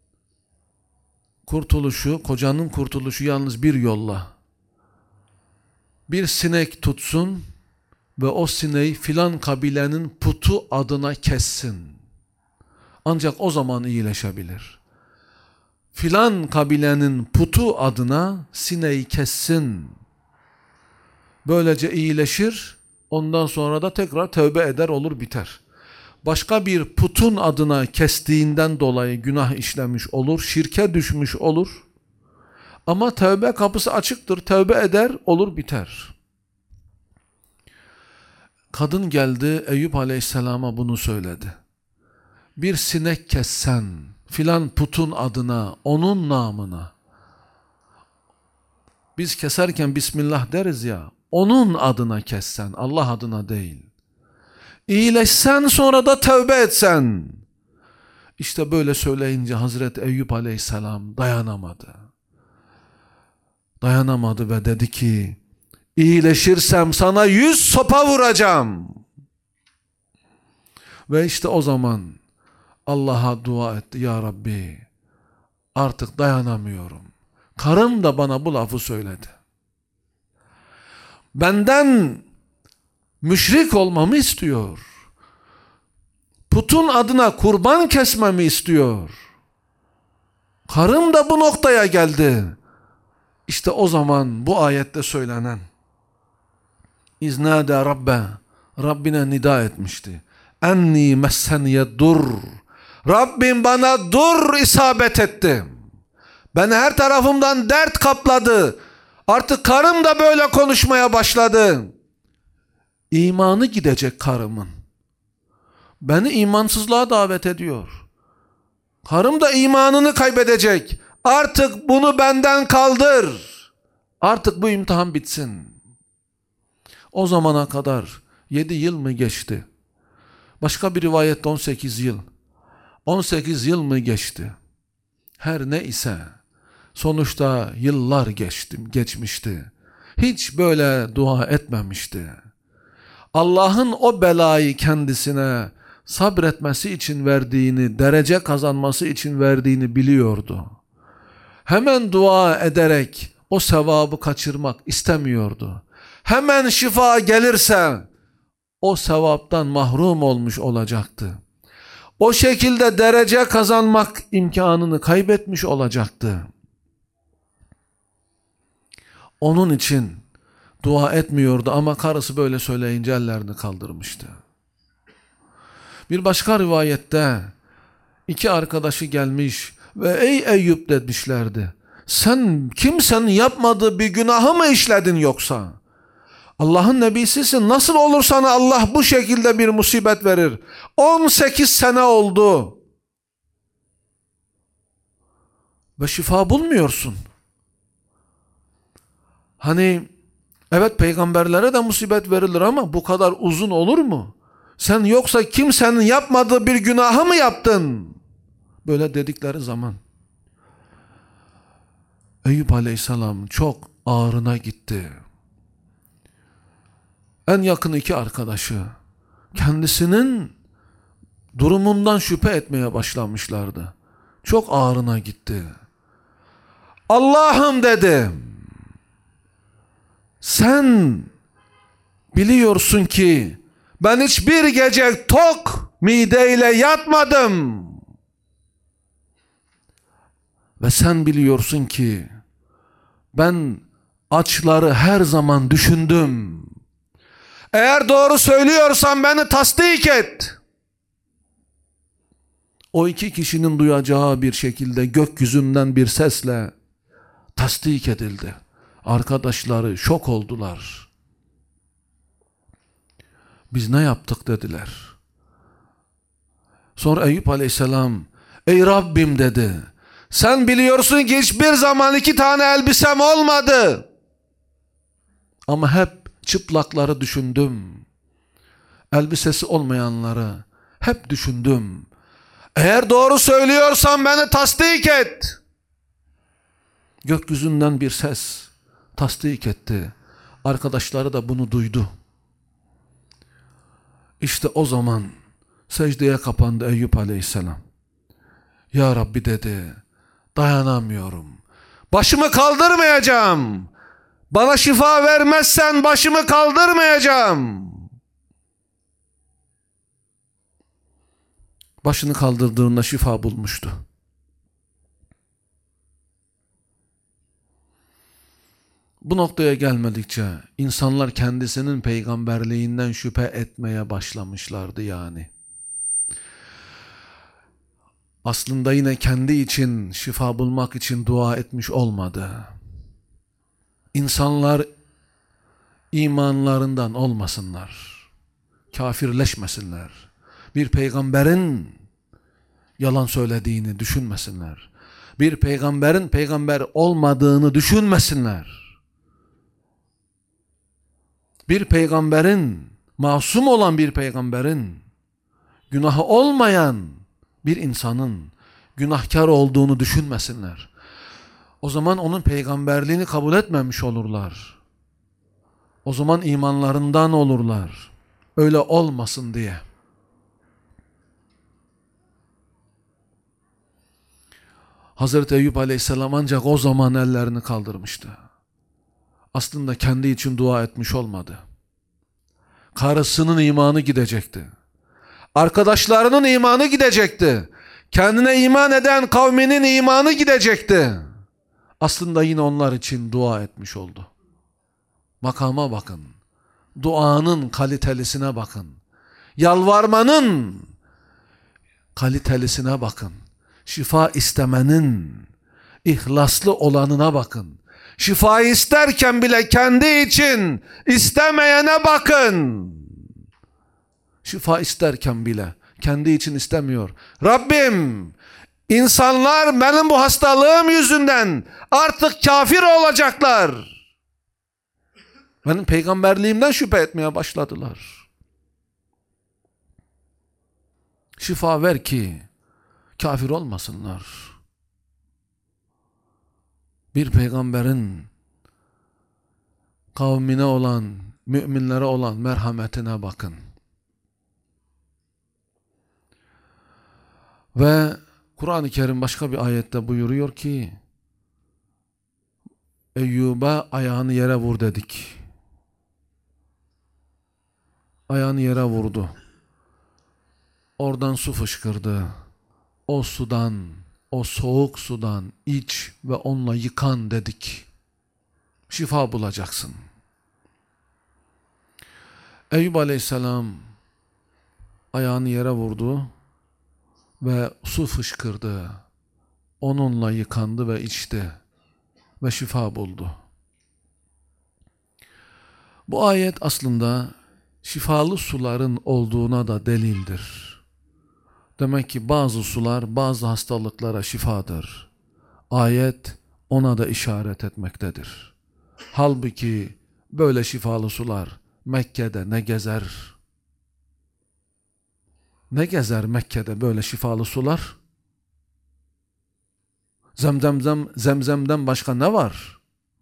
kurtuluşu yalnız bir yolla. Bir sinek tutsun ve o sineği filan kabilenin putu adına kessin. Ancak o zaman iyileşebilir. Filan kabilenin putu adına sineği kessin. Böylece iyileşir, ondan sonra da tekrar tövbe eder olur biter. Başka bir putun adına kestiğinden dolayı günah işlemiş olur, şirke düşmüş olur. Ama tövbe kapısı açıktır, tövbe eder olur biter. Kadın geldi Eyüp Aleyhisselam'a bunu söyledi. Bir sinek kessen filan putun adına, onun namına. Biz keserken Bismillah deriz ya, onun adına kessen, Allah adına değil. İyileşsen sonra da tövbe etsen. İşte böyle söyleyince Hazreti Eyüp Aleyhisselam dayanamadı ve dedi ki, iyileşirsem sana 100 sopa vuracağım. Ve işte o zaman Allah'a dua etti. Ya Rabbi, artık dayanamıyorum. Karım da bana bu lafı söyledi. Benden müşrik olmamı istiyor. Putun adına kurban kesmemi istiyor. Karım da bu noktaya geldi. İşte o zaman bu ayette söylenen İznâde Rabbe, Rabbine nida etmişti. Enni messeniye dur. Rabbim bana dur isabet etti. Beni her tarafımdan dert kapladı. Artık karım da böyle konuşmaya başladı. İmanı gidecek karımın. Beni imansızlığa davet ediyor. Karım da imanını kaybedecek. Artık bunu benden kaldır. Artık bu imtihan bitsin. O zamana kadar 7 yıl mı geçti? Başka bir rivayette 18 yıl. 18 yıl mı geçti? Her ne ise sonuçta yıllar geçmişti. Hiç böyle dua etmemişti. Allah'ın o belayı kendisine sabretmesi için verdiğini, derece kazanması için verdiğini biliyordu. Hemen dua ederek o sevabı kaçırmak istemiyordu. Hemen şifa gelirse o sevaptan mahrum olmuş olacaktı. O şekilde derece kazanmak imkanını kaybetmiş olacaktı. Onun için dua etmiyordu ama karısı böyle söyleyince ellerini kaldırmıştı. Bir başka rivayette 2 arkadaşı gelmiş ve ey Eyüp demişlerdi. Sen kimsenin yapmadığı bir günahı mı işledin yoksa? Allah'ın nebisisin. Nasıl olur sana Allah bu şekilde bir musibet verir? 18 sene oldu. ve şifa bulmuyorsun. Hani evet, peygamberlere de musibet verilir ama bu kadar uzun olur mu? Sen yoksa kimsenin yapmadığı bir günahı mı yaptın? Böyle dedikleri zaman Eyüp Aleyhisselam çok ağrına gitti. En yakın iki arkadaşı kendisinin durumundan şüphe etmeye başlamışlardı. Çok ağrına gitti. Allah'ım dedi, sen biliyorsun ki ben hiçbir gece tok mideyle yatmadım. Ve sen biliyorsun ki ben açları her zaman düşündüm. Eğer doğru söylüyorsan beni tasdik et. O iki kişinin duyacağı bir şekilde gökyüzünden bir sesle tasdik edildi. Arkadaşları şok oldular. Biz ne yaptık dediler. Sonra Eyüp Aleyhisselam, ey Rabbim dedi, sen biliyorsun ki hiçbir zaman 2 tane elbisem olmadı. Ama hep çıplakları düşündüm. Elbisesi olmayanları hep düşündüm. Eğer doğru söylüyorsan beni tasdik et. Gökyüzünden bir ses tasdik etti. Arkadaşları da bunu duydu. İşte o zaman secdeye kapandı Eyüp Aleyhisselam. Ya Rabbi dedi, dayanamıyorum. Başımı kaldırmayacağım. Bana şifa vermezsen başımı kaldırmayacağım. Başını kaldırdığında şifa bulmuştu. Bu noktaya gelmedikçe insanlar kendisinin peygamberliğinden şüphe etmeye başlamışlardı yani. Aslında yine kendi için şifa bulmak için dua etmiş olmadı. İnsanlar imanlarından olmasınlar, kafirleşmesinler, bir peygamberin yalan söylediğini düşünmesinler, bir peygamberin peygamber olmadığını düşünmesinler. Bir peygamberin, masum olan bir peygamberin, günahı olmayan bir insanın günahkar olduğunu düşünmesinler. O zaman onun peygamberliğini kabul etmemiş olurlar. O zaman imanlarından olurlar. Öyle olmasın diye. Hazreti Eyüp Aleyhisselam ancak o zaman ellerini kaldırmıştı. Aslında kendi için dua etmiş olmadı. Karısının imanı gidecekti. Arkadaşlarının imanı gidecekti. Kendine iman eden kavminin imanı gidecekti. Aslında yine onlar için dua etmiş oldu. Makama bakın. Duanın kalitelisine bakın. Yalvarmanın kalitelisine bakın. Şifa istemenin ihlaslı olanına bakın. Şifa isterken bile kendi için istemeyene bakın. Şifa isterken bile kendi için istemiyor. Rabbim, insanlar benim bu hastalığım yüzünden artık kafir olacaklar. Benim peygamberliğimden şüphe etmeye başladılar. Şifa ver ki kafir olmasınlar. Bir peygamberin kavmine olan, müminlere olan merhametine bakın. Ve Kur'an-ı Kerim başka bir ayette buyuruyor ki, Eyyub'e ayağını yere vur dedik. Ayağını yere vurdu. Oradan su fışkırdı. O sudan, o soğuk sudan iç ve onunla yıkan dedik. Şifa bulacaksın. Eyüp Aleyhisselam ayağını yere vurdu ve su fışkırdı. Onunla yıkandı ve içti ve şifa buldu. Bu ayet aslında şifalı suların olduğuna da delildir. Demek ki bazı sular bazı hastalıklara şifadır. ayet ona da işaret etmektedir. Halbuki böyle şifalı sular Mekke'de ne gezer? Ne gezer Mekke'de böyle şifalı sular? Zemzem'den başka ne var?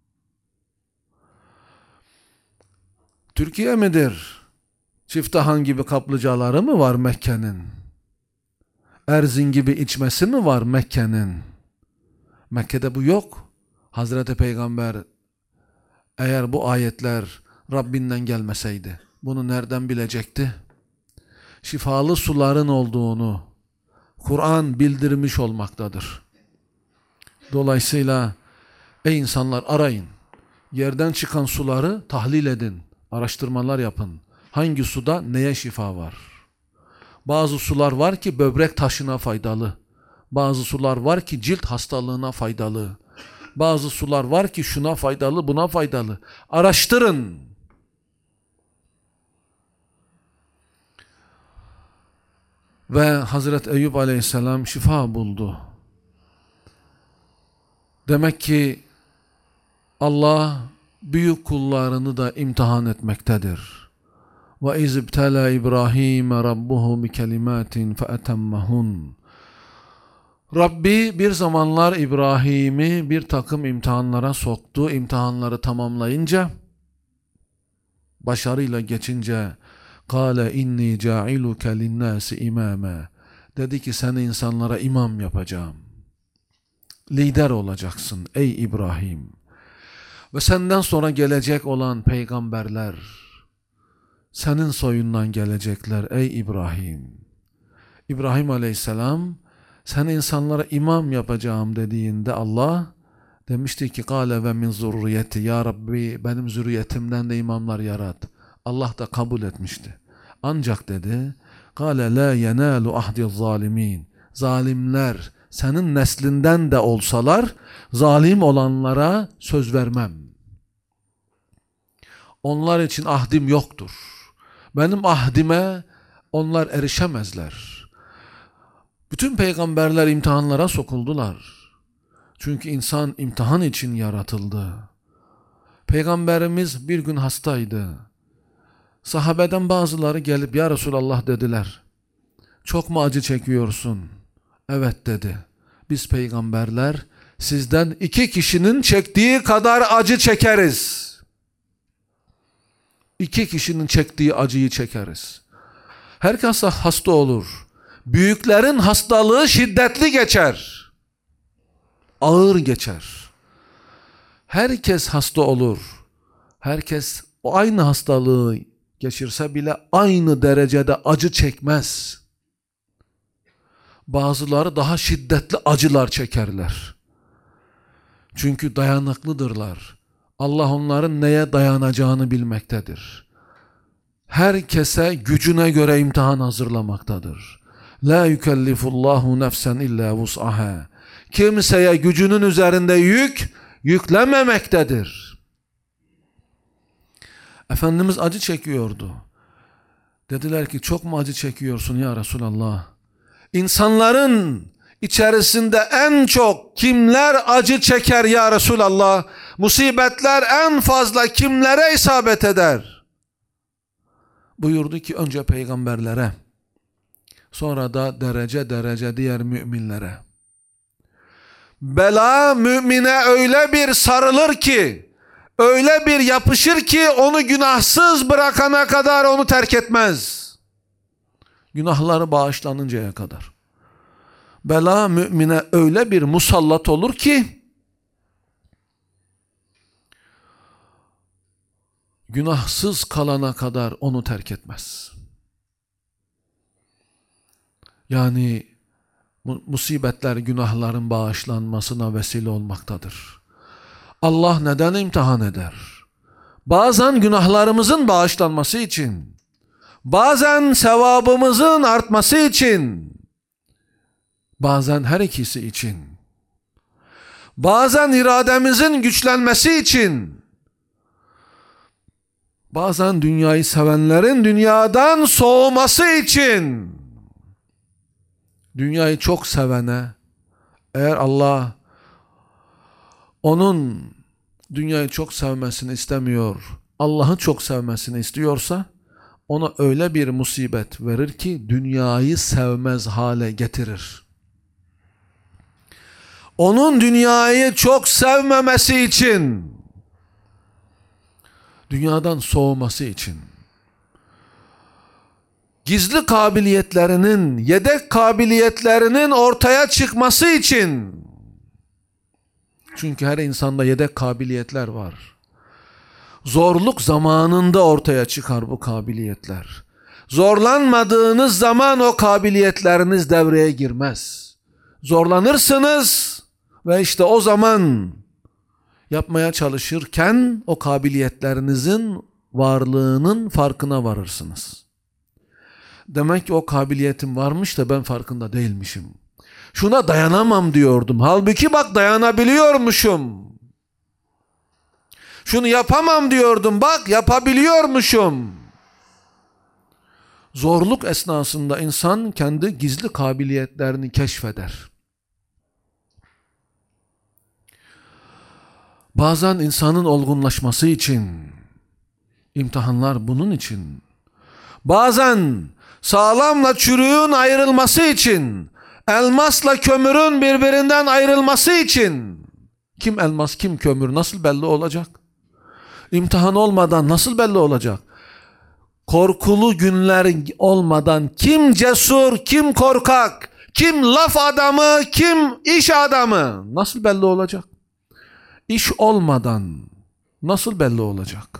Türkiye midir? Çiftahan gibi kaplıcaları mı var Mekke'nin? Erzin gibi içmesi mi var Mekke'nin? Mekke'de bu yok. Hazreti Peygamber eğer bu ayetler Rabbinden gelmeseydi bunu nereden bilecekti? Şifalı suların olduğunu Kur'an bildirmiş olmaktadır. Dolayısıyla ey insanlar arayın. Yerden çıkan suları tahlil edin. Araştırmalar yapın. Hangi suda neye şifa var? Bazı sular var ki böbrek taşına faydalı. Bazı sular var ki cilt hastalığına faydalı. Bazı sular var ki şuna faydalı, buna faydalı. Araştırın. Ve Hazreti Eyüp Aleyhisselam şifa buldu. Demek ki Allah büyük kullarını da imtihan etmektedir. Ve izibtela İbrahim rabbuhu bi kelimatin feetemmahun. Rabbi bir zamanlar İbrahim'i bir takım imtihanlara soktu. İmtihanları tamamlayınca, başarıyla geçince "Kâle inni câ'iluke linnâsi imâme." Dedi ki seni insanlara imam yapacağım. Lider olacaksın ey İbrahim. Ve senden sonra gelecek olan peygamberler senin soyundan gelecekler ey İbrahim. İbrahim Aleyhisselam sen insanlara imam yapacağım dediğinde Allah demişti ki "Kâle ve min zurriyeti." Ya Rabbi benim zürriyetimden de imamlar yarat. Allah da kabul etmişti. Ancak dedi "Kâle lâ yenâlu ahdiz zalimin." Zalimler senin neslinden de olsalar zalim olanlara söz vermem. Onlar için ahdim yoktur. Benim ahdime onlar erişemezler. Bütün peygamberler imtihanlara sokuldular. Çünkü insan imtihan için yaratıldı. Peygamberimiz bir gün hastaydı. Sahabeden bazıları gelip "Ya Resulallah" dediler. "Çok mu acı çekiyorsun?" "Evet" dedi. "Biz peygamberler sizden 2 kişinin çektiği kadar acı çekeriz." 2 kişinin çektiği acıyı çekeriz. Herkes hasta olur. Büyüklerin hastalığı şiddetli geçer. Ağır geçer. Herkes hasta olur. Herkes o aynı hastalığı geçirse bile aynı derecede acı çekmez. Bazıları daha şiddetli acılar çekerler. Çünkü dayanıklıdırlar. Allah onların neye dayanacağını bilmektedir. Herkese gücüne göre imtihan hazırlamaktadır. La yükellifullahu nefsen illa vus'aha. Kimseye gücünün üzerinde yük yüklememektedir. Efendimiz acı çekiyordu. Dediler ki "Çok mu acı çekiyorsun ya Resulallah?" İnsanların içerisinde en çok kimler acı çeker ya Resulallah? Musibetler en fazla kimlere isabet eder? Buyurdu ki önce peygamberlere, sonra da derece derece diğer müminlere. Bela mümine öyle bir sarılır ki, öyle bir yapışır ki onu günahsız bırakana kadar onu terk etmez. Günahları bağışlanıncaya kadar. Bela mümine öyle bir musallat olur ki günahsız kalana kadar onu terk etmez. Yani musibetler günahların bağışlanmasına vesile olmaktadır. Allah neden imtihan eder? Bazen günahlarımızın bağışlanması için, bazen sevabımızın artması için, bazen her ikisi için, bazen irademizin güçlenmesi için, bazen dünyayı sevenlerin dünyadan soğuması için. Dünyayı çok sevene eğer Allah onun dünyayı çok sevmesini istemiyor, Allah'ı çok sevmesini istiyorsa ona öyle bir musibet verir ki dünyayı sevmez hale getirir. Onun dünyayı çok sevmemesi için, dünyadan soğuması için, gizli kabiliyetlerinin, yedek kabiliyetlerinin ortaya çıkması için, çünkü her insanda yedek kabiliyetler var. Zorluk zamanında ortaya çıkar bu kabiliyetler. Zorlanmadığınız zaman o kabiliyetleriniz devreye girmez. Zorlanırsınız ve işte o zaman yapmaya çalışırken o kabiliyetlerinizin varlığının farkına varırsınız. Demek ki o kabiliyetim varmış da ben farkında değilmişim. Şuna dayanamam diyordum. Halbuki bak dayanabiliyormuşum. Şunu yapamam diyordum. Bak yapabiliyormuşum. Zorluk esnasında insan kendi gizli kabiliyetlerini keşfeder. Bazen insanın olgunlaşması için, imtihanlar bunun için, bazen sağlamla çürüğün ayrılması için, elmasla kömürün birbirinden ayrılması için, kim elmas kim kömür nasıl belli olacak? İmtihan olmadan nasıl belli olacak? Korkulu günler olmadan kim cesur, kim korkak, kim laf adamı, kim iş adamı nasıl belli olacak? İş olmadan nasıl belli olacak?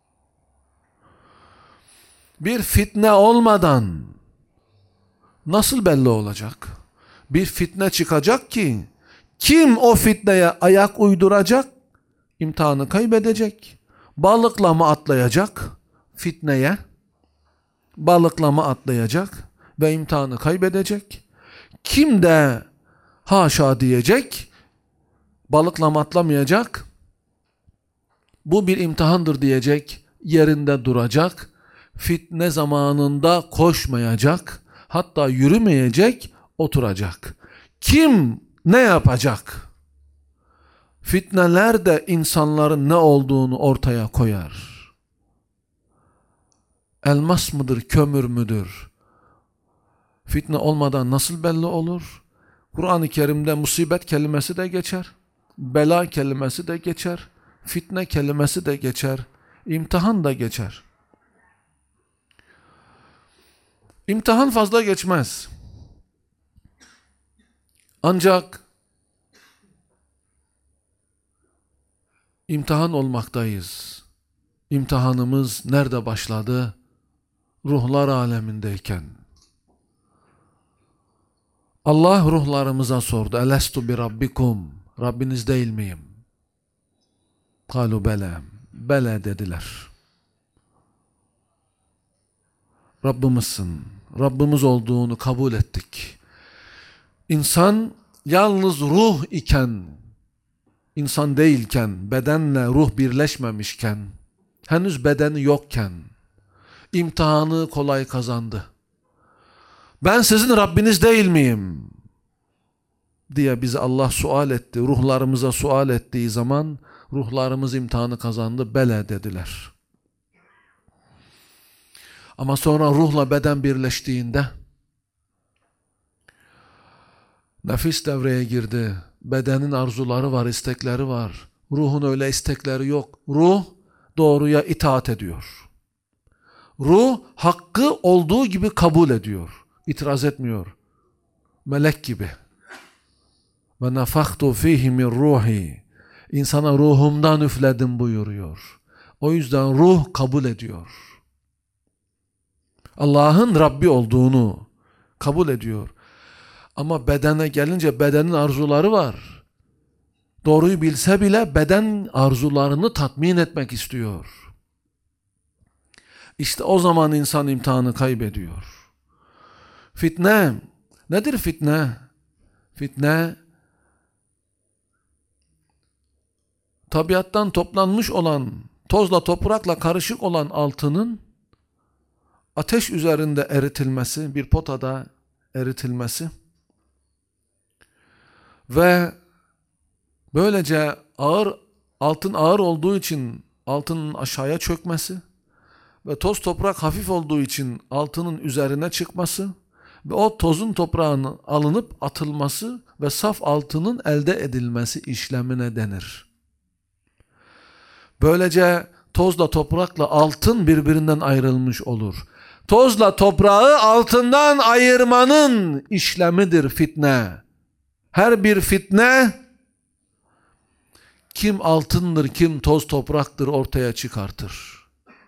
Bir fitne olmadan nasıl belli olacak? Bir fitne çıkacak ki kim o fitneye ayak uyduracak? İmtihanı kaybedecek. Balıkla mı atlayacak fitneye? Balıkla mı atlayacak ve imtihanı kaybedecek? Kim de haşa diyecek? Balıkla mı atlamayacak? Bu bir imtihandır diyecek. Yerinde duracak. Fitne zamanında koşmayacak. Hatta yürümeyecek, oturacak. Kim ne yapacak? Fitneler de insanların ne olduğunu ortaya koyar. Elmas mıdır, kömür müdür? Fitne olmadan nasıl belli olur? Kur'an-ı Kerim'de musibet kelimesi de geçer. Bela kelimesi de geçer. Fitne kelimesi de geçer. İmtihan da geçer. İmtihan fazla geçmez. Ancak imtihan olmaktayız. İmtihanımız nerede başladı? Ruhlar alemindeyken. Allah ruhlarımıza sordu. Elestu bi rabbikum. Rabbiniz değil miyim? Kalu bele. Bele dediler. Rabbimizsin. Rabbimiz olduğunu kabul ettik. İnsan yalnız ruh iken, insan değilken, bedenle ruh birleşmemişken, henüz bedeni yokken, imtihanı kolay kazandı. Ben sizin Rabbiniz değil miyim? Diye bizi Allah sual etti. Ruhlarımıza sual ettiği zaman ruhlarımız imtihanı kazandı. Bele dediler. Ama sonra ruhla beden birleştiğinde nefis devreye girdi. Bedenin arzuları var, istekleri var. Ruhun öyle istekleri yok. Ruh doğruya itaat ediyor. Ruh hakkı olduğu gibi kabul ediyor. İtiraz etmiyor. Melek gibi. Ve nefaktu fihi min ruhi. İnsana ruhumdan üfledim buyuruyor. O yüzden ruh kabul ediyor. Allah'ın Rabbi olduğunu kabul ediyor. Ama bedene gelince bedenin arzuları var. Doğruyu bilse bile beden arzularını tatmin etmek istiyor. İşte o zaman insan imtihanı kaybediyor. Fitne. Nedir fitne? Fitne, tabiattan toplanmış olan, tozla toprakla karışık olan altının ateş üzerinde eritilmesi, bir potada eritilmesi ve böylece Altın ağır olduğu için altının aşağıya çökmesi ve toz toprak hafif olduğu için altının üzerine çıkması ve o tozun toprağının alınıp atılması ve saf altının elde edilmesi işlemine denir. Böylece tozla toprakla altın birbirinden ayrılmış olur. Tozla toprağı altından ayırmanın işlemidir fitne. Her bir fitne kim altındır, kim toz topraktır ortaya çıkartır.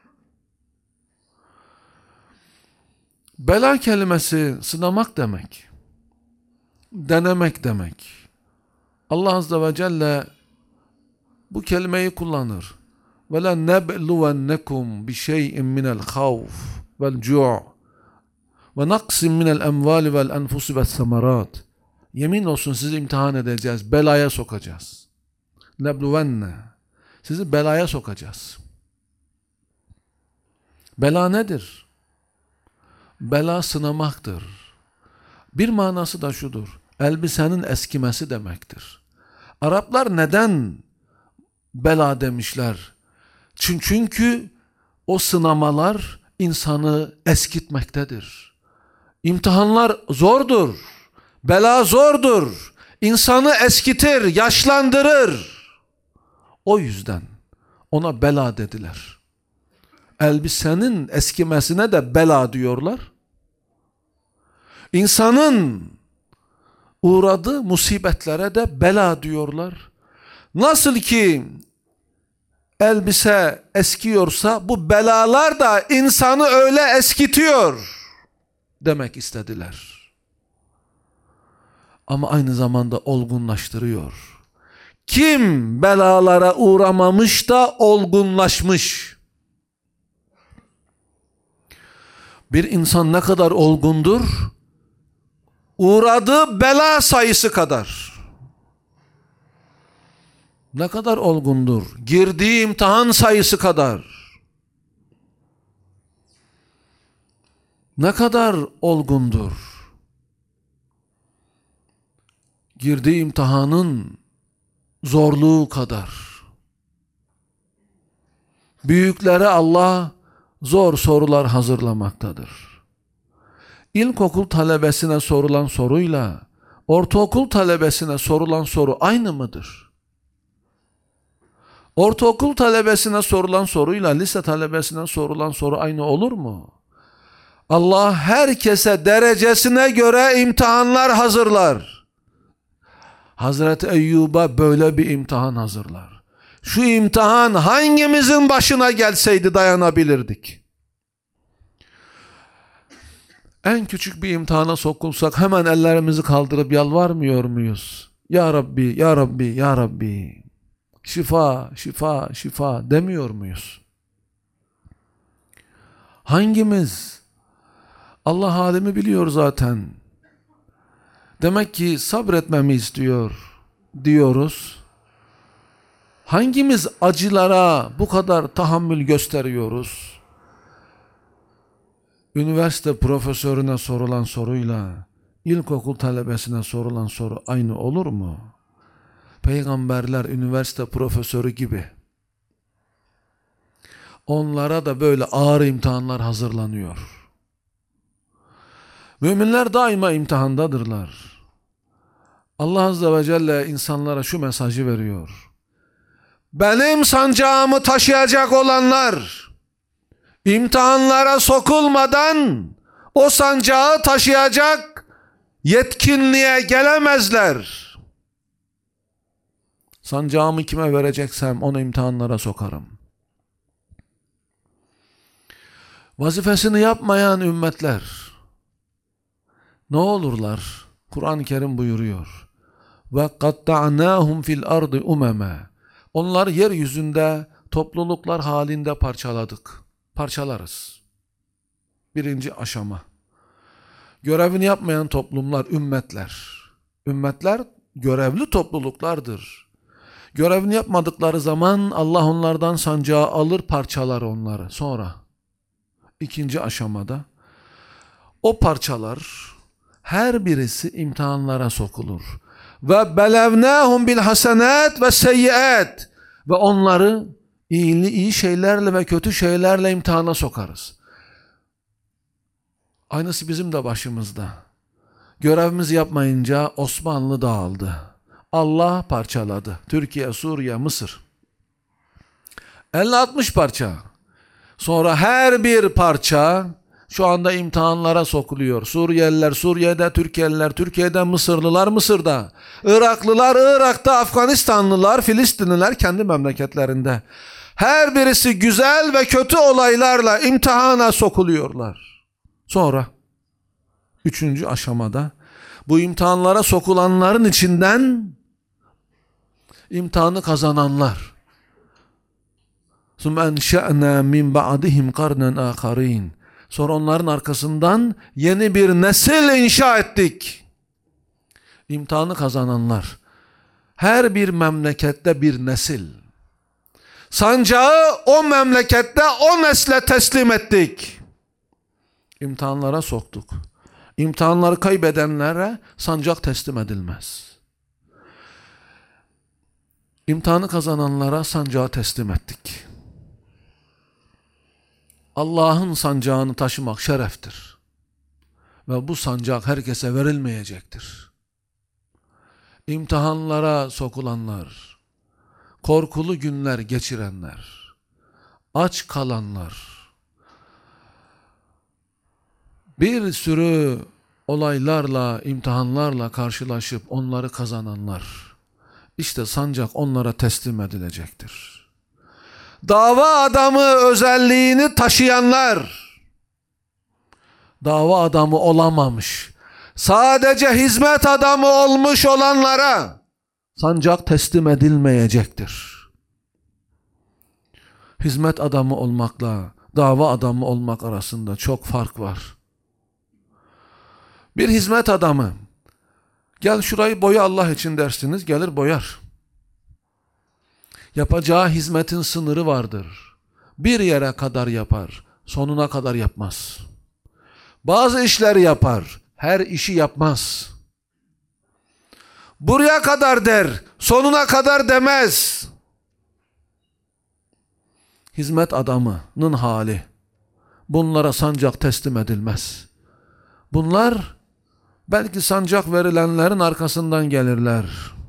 Bela kelimesi sınamak demek. Denemek demek. Allah Azze ve Celle bu kelimeyi kullanır. وَلَنَّبْلُوَنَّكُمْ بِشَيْءٍ مِنَ الْخَوْفِ وَالْجُوعِ وَنَقْسٍ مِنَ الْاَمْوَالِ وَالْاَنْفُسِ وَالثَّمَرَاتِ Yemin olsun sizi imtihan edeceğiz, belaya sokacağız. Nebluvenna. Sizi belaya sokacağız. Bela nedir? Bela sınamaktır. Bir manası da şudur. Elbisenin eskimesi demektir. Araplar neden bela demişler? Çünkü o sınamalar insanı eskitmektedir. İmtihanlar zordur. Bela zordur. İnsanı eskitir, yaşlandırır. O yüzden ona bela dediler. Elbisenin eskimesine de bela diyorlar. İnsanın uğradığı musibetlere de bela diyorlar. Nasıl ki elbise eskiyorsa bu belalar da insanı öyle eskitiyor demek istediler. Ama aynı zamanda olgunlaştırıyor. Kim belalara uğramamış da olgunlaşmış. Bir insan ne kadar olgundur? Uğradığı bela sayısı kadar. Ne kadar olgundur? Girdiği imtihan sayısı kadar. Ne kadar olgundur? Girdiği imtihanın zorluğu kadar. Büyüklere Allah zor sorular hazırlamaktadır. İlkokul talebesine sorulan soruyla ortaokul talebesine sorulan soru aynı mıdır? Ortaokul talebesine sorulan soruyla lise talebesine sorulan soru aynı olur mu? Allah herkese derecesine göre imtihanlar hazırlar. Hazreti Eyyub'a böyle bir imtihan hazırlar. Şu imtihan hangimizin başına gelseydi dayanabilirdik? En küçük bir imtihana sokulsak hemen ellerimizi kaldırıp yalvarmıyor muyuz? Ya Rabbi, Ya Rabbi, Ya Rabbi. Şifa, şifa, şifa demiyor muyuz? Hangimiz? Allah halimi biliyor zaten. Demek ki sabretmemi istiyor diyoruz. Hangimiz acılara bu kadar tahammül gösteriyoruz? Üniversite profesörüne sorulan soruyla ilkokul talebesine sorulan soru aynı olur mu? Peygamberler üniversite profesörü gibi. Onlara da böyle ağır imtihanlar hazırlanıyor. Müminler daima imtihandadırlar. Allah Azze ve Celle insanlara şu mesajı veriyor. Benim sancağımı taşıyacak olanlar imtihanlara sokulmadan o sancağı taşıyacak yetkinliğe gelemezler. Sancağımı kime vereceksem onu imtihanlara sokarım. Vazifesini yapmayan ümmetler ne olurlar? Kur'an-ı Kerim buyuruyor. Ve qatta'nahum fil ardı umema. Onları yeryüzünde topluluklar halinde parçaladık. Parçalarız. Birinci aşama. Görevini yapmayan toplumlar, ümmetler. Ümmetler görevli topluluklardır. Görevini yapmadıkları zaman Allah onlardan sancağı alır, parçalar onları. Sonra ikinci aşamada o parçalar her birisi imtihanlara sokulur. ve belevnâhum bil hasenat ve seyyiat, ve onları iyi şeylerle ve kötü şeylerle imtihana sokarız. Aynısı bizim de başımızda. Görevimizi yapmayınca Osmanlı dağıldı. Allah parçaladı. Türkiye, Suriye, Mısır. 50-60 parça. Sonra her bir parça şu anda imtihanlara sokuluyor. Suriyeliler Suriye'de, Türkiye'liler Türkiye'de, Mısırlılar Mısır'da, Iraklılar Irak'ta, Afganistanlılar, Filistinliler kendi memleketlerinde. Her birisi güzel ve kötü olaylarla imtihana sokuluyorlar. Sonra 3. aşamada bu imtihanlara sokulanların içinden imtihanı kazananlar. ثُمَّ أَنْشَأْنَا مِنْ بَعْدِهِمْ قَرْنًا آخَرِينَ. Sonra onların arkasından yeni bir nesil inşa ettik. İmtihanı kazananlar. Her bir memlekette bir nesil. Sancağı o memlekette o nesle teslim ettik. İmtihanlara soktuk. İmtihanları kaybedenlere sancak teslim edilmez. İmtihanı kazananlara sancağı teslim ettik. Allah'ın sancağını taşımak şereftir. Ve bu sancak herkese verilmeyecektir. İmtihanlara sokulanlar, korkulu günler geçirenler, aç kalanlar, bir sürü olaylarla, imtihanlarla karşılaşıp onları kazananlar, işte sancak onlara teslim edilecektir. Dava adamı özelliğini taşıyanlar, dava adamı olamamış, sadece hizmet adamı olmuş olanlara sancak teslim edilmeyecektir. Hizmet adamı olmakla dava adamı olmak arasında çok fark var. Bir hizmet adamı, gel şurayı boya Allah için dersiniz, gelir boyar. Yapacağı hizmetin sınırı vardır. Bir yere kadar yapar, sonuna kadar yapmaz. Bazı işleri yapar, her işi yapmaz. Buraya kadar der, sonuna kadar demez. Hizmet adamının hali. Bunlara sancak teslim edilmez. Bunlar belki sancak verilenlerin arkasından gelirler.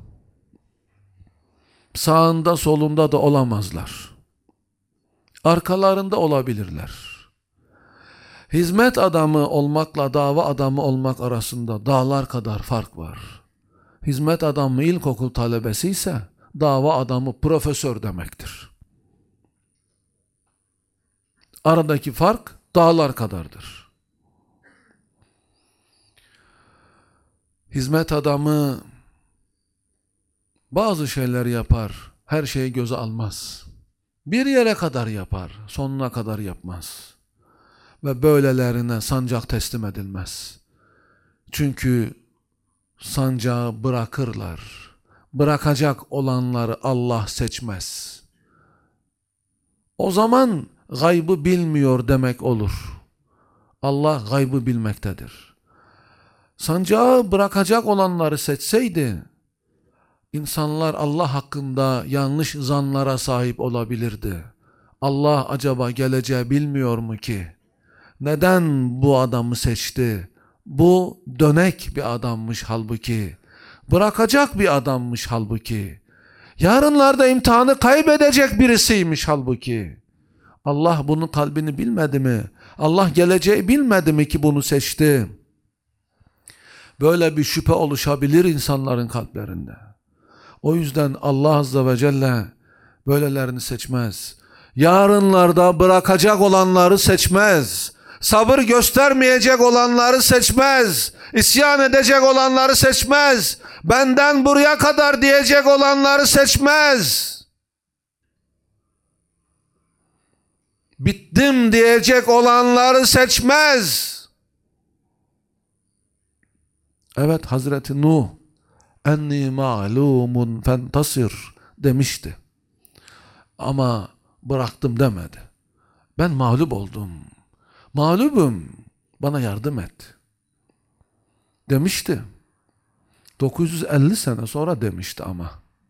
Sağında solunda da olamazlar. Arkalarında olabilirler. Hizmet adamı olmakla dava adamı olmak arasında dağlar kadar fark var. Hizmet adamı ilkokul talebesi ise dava adamı profesör demektir. Aradaki fark dağlar kadardır. Hizmet adamı bazı şeyler yapar, her şeyi göze almaz. Bir yere kadar yapar, sonuna kadar yapmaz. Ve böylelerine sancak teslim edilmez. Çünkü sancağı bırakırlar. Bırakacak olanları Allah seçmez. O zaman gaybı bilmiyor demek olur. Allah gaybı bilmektedir. Sancağı bırakacak olanları seçseydi, İnsanlar Allah hakkında yanlış zanlara sahip olabilirdi. Allah acaba geleceği bilmiyor mu ki? Neden bu adamı seçti? Bu dönek bir adammış halbuki. Bırakacak bir adammış halbuki. Yarınlarda imtihanı kaybedecek birisiymiş halbuki. Allah bunun kalbini bilmedi mi? Allah geleceği bilmedi mi ki bunu seçti? Böyle bir şüphe oluşabilir insanların kalplerinde. O yüzden Allah Azze ve Celle böylelerini seçmez. Yarınlarda bırakacak olanları seçmez. Sabır göstermeyecek olanları seçmez. İsyan edecek olanları seçmez. Benden buraya kadar diyecek olanları seçmez. Bittim diyecek olanları seçmez. Evet, Hazreti Nuh enni ma'lumun fentasir demişti. Ama bıraktım demedi. Ben mağlup oldum. Mağlubum. Bana yardım et. Demişti. 950 sene sonra demişti ama.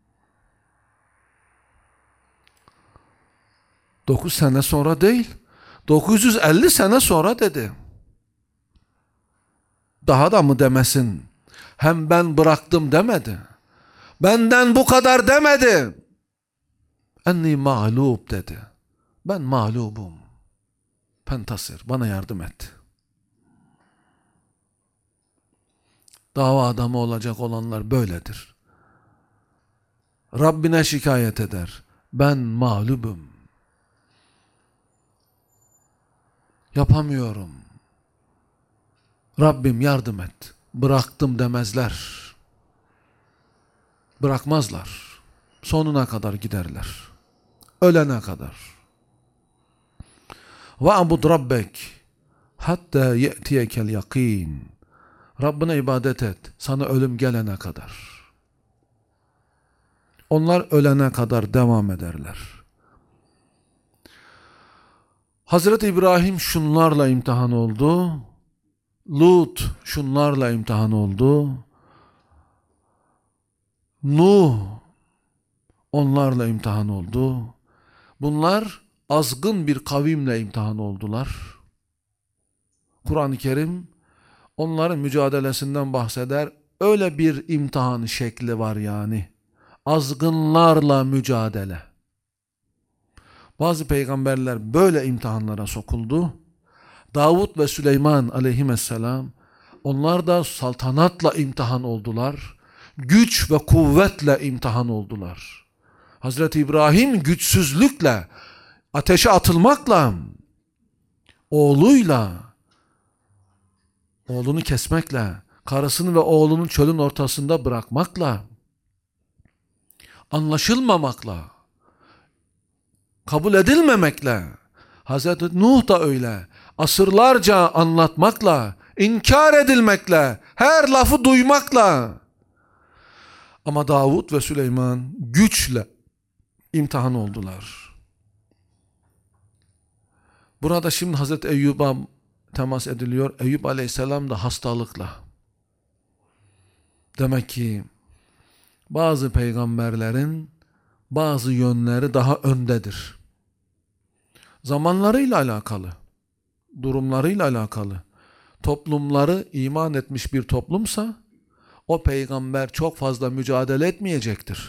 9 sene sonra değil, 950 sene sonra dedi. Daha da mı demesin? Hem ben bıraktım demedi. Benden bu kadar demedi. Enni mağlup dedi. Ben mağlubum. Pentasir, bana yardım et. Dava adamı olacak olanlar böyledir. Rabbine şikayet eder. Ben mağlubum. Yapamıyorum. Rabbim yardım et. Bıraktım demezler. Bırakmazlar. Sonuna kadar giderler. Ölene kadar. وَعَبُدْ رَبَّكِ hatta ye'tiyekel yakin. Rabbine ibadet et. Sana ölüm gelene kadar. Onlar ölene kadar devam ederler. Hazreti İbrahim şunlarla imtihan oldu. Lut şunlarla imtihan oldu. Nuh onlarla imtihan oldu. Bunlar azgın bir kavimle imtihan oldular. Kur'an-ı Kerim onların mücadelesinden bahseder. Öyle bir imtihan şekli var yani. Azgınlarla mücadele. Bazı peygamberler böyle imtihanlara sokuldu. Davud ve Süleyman aleyhisselam onlar da saltanatla imtihan oldular. Güç ve kuvvetle imtihan oldular. Hazreti İbrahim güçsüzlükle, ateşe atılmakla, oğlunu kesmekle, karısını ve oğlunun çölün ortasında bırakmakla, anlaşılmamakla, kabul edilmemekle, Hazreti Nuh da öyle, asırlarca anlatmakla, inkar edilmekle, her lafı duymakla. Ama Davud ve Süleyman güçle imtihan oldular. Burada şimdi Hazreti Eyyub'a temas ediliyor. Eyyub aleyhisselam da hastalıkla. Demek ki bazı peygamberlerin bazı yönleri daha öndedir. Zamanlarıyla alakalı, durumlarıyla alakalı. Toplumları iman etmiş bir toplumsa o peygamber çok fazla mücadele etmeyecektir.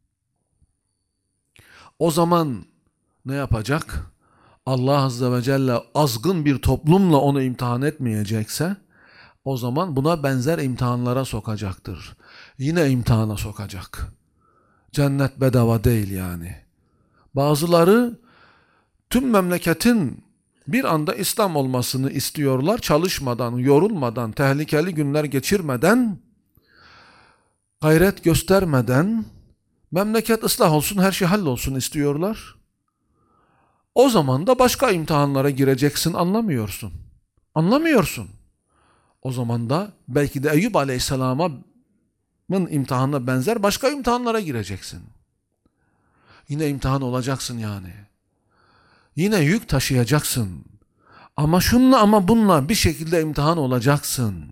O zaman ne yapacak? Allah Azze ve Celle azgın bir toplumla onu imtihan etmeyecekse o zaman buna benzer imtihanlara sokacaktır. Yine imtihana sokacak. Cennet bedava değil yani. Bazıları tüm memleketin bir anda İslam olmasını istiyorlar. Çalışmadan, yorulmadan, tehlikeli günler geçirmeden, gayret göstermeden, memleket ıslah olsun, her şey hallolsun istiyorlar. O zaman da başka imtihanlara gireceksin, anlamıyorsun. Anlamıyorsun. O zaman da belki de Eyyub Aleyhisselam'ın imtihanına benzer başka imtihanlara gireceksin. Yine imtihan olacaksın yani. Yine yük taşıyacaksın. Ama şunla ama bununla bir şekilde imtihan olacaksın.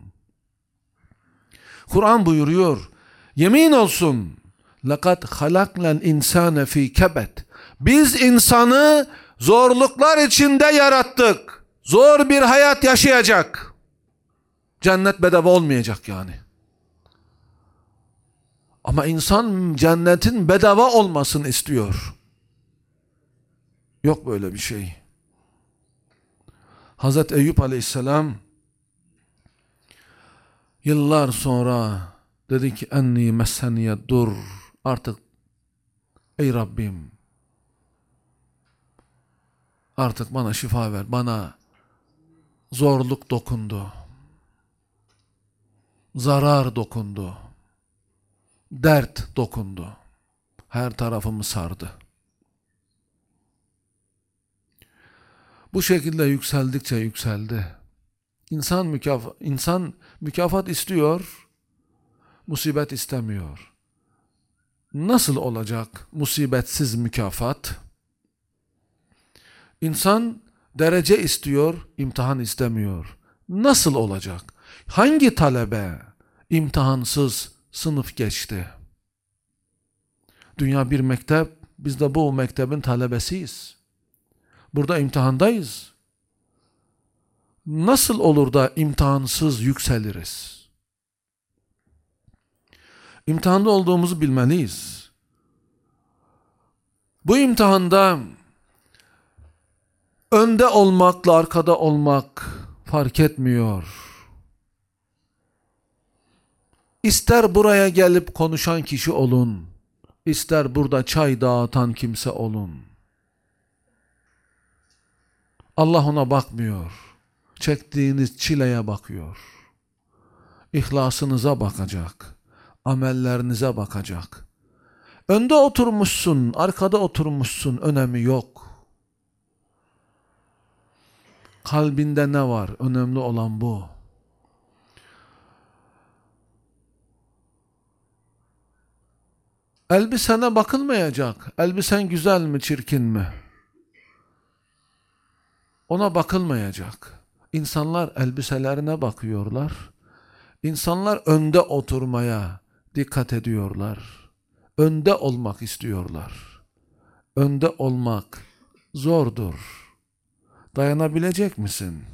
Kur'an buyuruyor. Yemin olsun. لَقَدْ خَلَقْنَا الْاِنْسَانَ ف۪ي كَبَدٍ. Biz insanı zorluklar içinde yarattık. Zor bir hayat yaşayacak. Cennet bedava olmayacak yani. Ama insan cennetin bedava olmasını istiyor. Yok böyle bir şey. Hazreti Eyyub Aleyhisselam yıllar sonra dedi ki enni messeniye dur. Artık ey Rabbim artık bana şifa ver. Bana zorluk dokundu. Zarar dokundu. Dert dokundu. Her tarafımı sardı. Bu şekilde yükseldikçe yükseldi. İnsan mükafat istiyor, musibet istemiyor. Nasıl olacak musibetsiz mükafat? İnsan derece istiyor, imtihan istemiyor. Nasıl olacak? Hangi talebe imtihansız sınıf geçti. Dünya bir mektep, biz de bu mektebin talebesiyiz. Burada imtihandayız. Nasıl olur da imtihansız yükseliriz? İmtihanda olduğumuzu bilmeliyiz. Bu imtihanda önde olmakla arkada olmak fark etmiyor. İster buraya gelip konuşan kişi olun, ister burada çay dağıtan kimse olun. Allah ona bakmıyor. Çektiğiniz çileye bakıyor. İhlasınıza bakacak. Amellerinize bakacak. Önde oturmuşsun, arkada oturmuşsun, önemi yok. Kalbinde ne var? Önemli olan bu. Elbisene bakılmayacak. Elbisen güzel mi, çirkin mi? Ona bakılmayacak. İnsanlar elbiselerine bakıyorlar. İnsanlar önde oturmaya dikkat ediyorlar. Önde olmak istiyorlar. Önde olmak zordur. Dayanabilecek misin?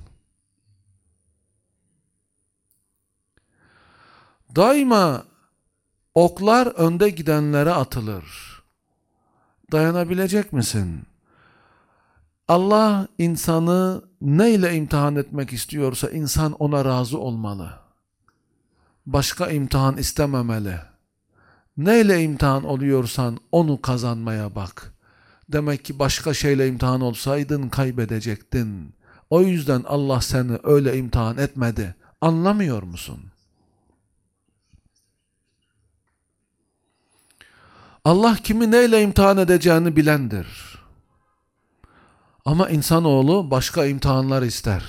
Daima oklar önde gidenlere atılır. Dayanabilecek misin? Allah insanı neyle imtihan etmek istiyorsa insan ona razı olmalı. Başka imtihan istememeli. Neyle imtihan oluyorsan onu kazanmaya bak. Demek ki başka şeyle imtihan olsaydın kaybedecektin. O yüzden Allah seni öyle imtihan etmedi. Anlamıyor musun? Allah kimi neyle imtihan edeceğini bilendir. Ama insanoğlu başka imtihanlar ister.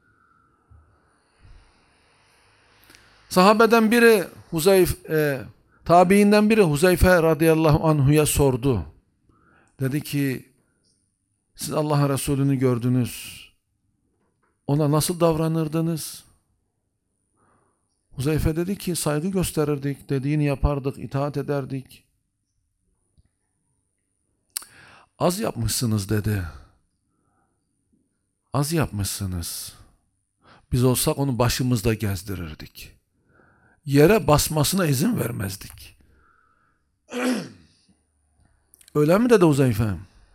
Sahabeden biri tabiinden biri Huzeyfe radıyallahu anhu'ya sordu. Dedi ki, siz Allah Resulü'nü gördünüz. Ona nasıl davranırdınız? Huzeyfe dedi ki, saygı gösterirdik, dediğini yapardık, itaat ederdik. Az yapmışsınız dedi. Az yapmışsınız. Biz olsak onu başımızda gezdirirdik. Yere basmasına izin vermezdik. Öyle mi dedi Huzeyfe?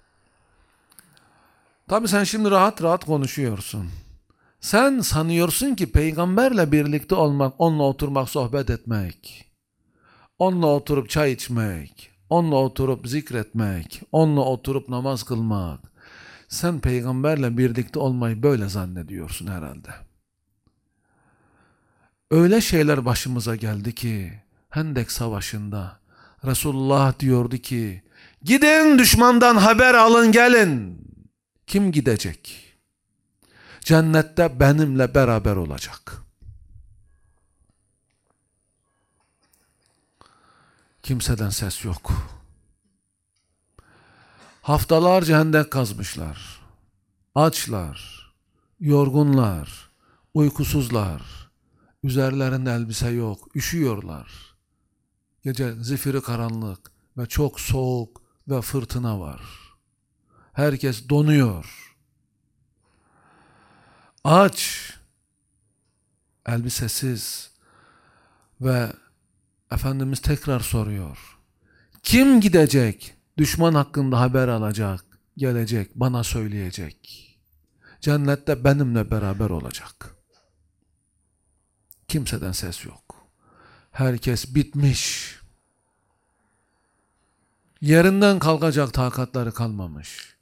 Tabii sen şimdi rahat rahat konuşuyorsun. Sen sanıyorsun ki peygamberle birlikte olmak, onunla oturmak, sohbet etmek, onunla oturup çay içmek, onunla oturup zikretmek, onunla oturup namaz kılmak. Sen peygamberle birlikte olmayı böyle zannediyorsun herhalde. Öyle şeyler başımıza geldi ki Hendek Savaşı'nda Resulullah diyordu ki, gidin düşmandan haber alın gelin. Kim gidecek? Cennette benimle beraber olacak. Kimseden ses yok. Haftalarca hendek kazmışlar. Açlar, yorgunlar, uykusuzlar. Üzerlerinde elbise yok, üşüyorlar. Gece zifiri karanlık ve çok soğuk ve fırtına var. Herkes donuyor. Aç, elbisesiz ve Efendimiz tekrar soruyor. Kim gidecek? Düşman hakkında haber alacak, gelecek, bana söyleyecek. Cennette benimle beraber olacak. Kimseden ses yok. Herkes bitmiş. Yerinden kalkacak takatları kalmamış.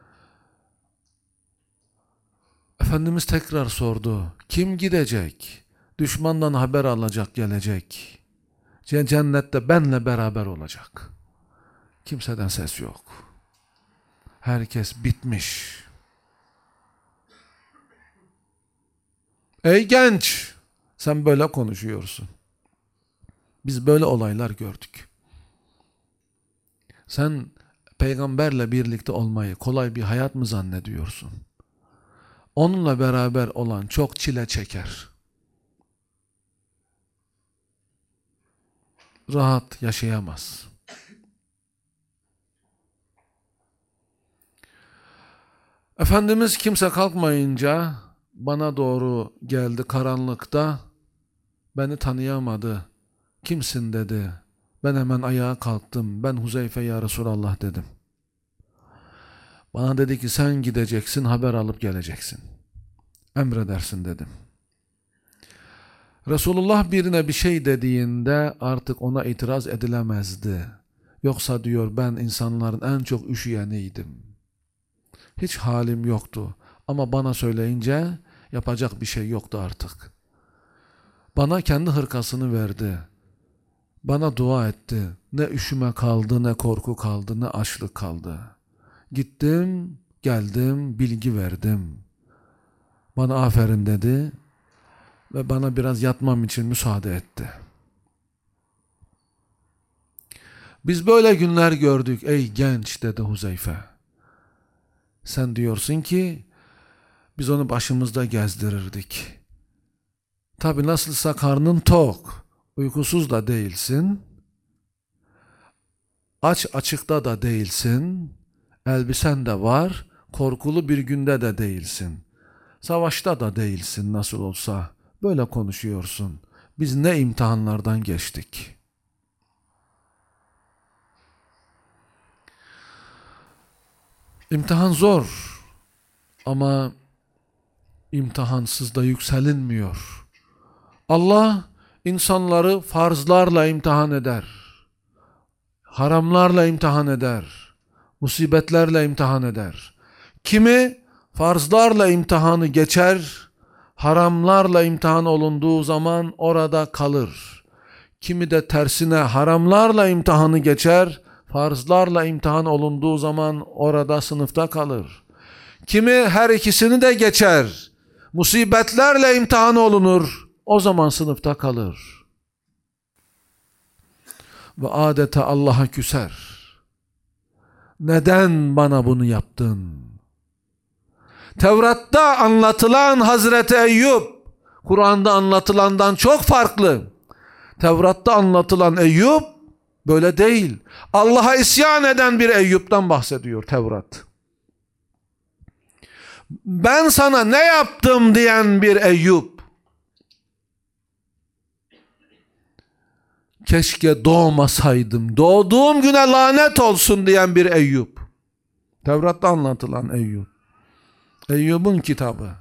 Efendimiz tekrar sordu. Kim gidecek? Düşmandan haber alacak, gelecek. Cennette benle beraber olacak. Kimseden ses yok. Herkes bitmiş. Ey genç! Sen böyle konuşuyorsun. Biz böyle olaylar gördük. Sen peygamberle birlikte olmayı kolay bir hayat mı zannediyorsun? Onunla beraber olan çok çile çeker. rahat yaşayamaz. Efendimiz kimse kalkmayınca bana doğru geldi karanlıkta, beni tanıyamadı. Kimsin dedi. Ben hemen ayağa kalktım. Ben Huzeyfe ya Resulallah dedim. Bana dedi ki sen gideceksin, haber alıp geleceksin. Emredersin dedim. Resulullah birine bir şey dediğinde artık ona itiraz edilemezdi. Yoksa diyor ben insanların en çok üşüyeniydim. Hiç halim yoktu. Ama bana söyleyince yapacak bir şey yoktu artık. Bana kendi hırkasını verdi. Bana dua etti. Ne üşüme kaldı, ne korku kaldı, ne açlık kaldı. Gittim, geldim, bilgi verdim. Bana aferin dedi ve bana biraz yatmam için müsaade etti. Biz böyle günler gördük ey genç dedi Huzeyfe. Sen diyorsun ki biz onu başımızda gezdirirdik. Tabi nasılsa karnın tok, uykusuz da değilsin, açıkta da değilsin, elbisen de var, korkulu bir günde de değilsin. Savaşta da değilsin nasıl olsa, böyle konuşuyorsun. Biz ne imtihanlardan geçtik. İmtihan zor ama imtihansız da yükselinmiyor. Allah insanları farzlarla imtihan eder. Haramlarla imtihan eder. Musibetlerle imtihan eder. Kimi farzlarla imtihanı geçer, haramlarla imtihan olunduğu zaman orada kalır. Kimi de tersine haramlarla imtihanı geçer, farzlarla imtihan olunduğu zaman orada sınıfta kalır. Kimi her ikisini de geçer, musibetlerle imtihan olunur, o zaman sınıfta kalır. Ve adeta Allah'a küser. Neden bana bunu yaptın? Tevrat'ta anlatılan Hazreti Eyüp, Kur'an'da anlatılandan çok farklı. Tevrat'ta anlatılan Eyüp böyle değil. Allah'a isyan eden bir Eyüp'ten bahsediyor Tevrat. Ben sana ne yaptım diyen bir Eyüp. Keşke doğmasaydım, doğduğum güne lanet olsun diyen bir Eyüp. Tevrat'ta anlatılan Eyüp. Eyyub'un kitabı.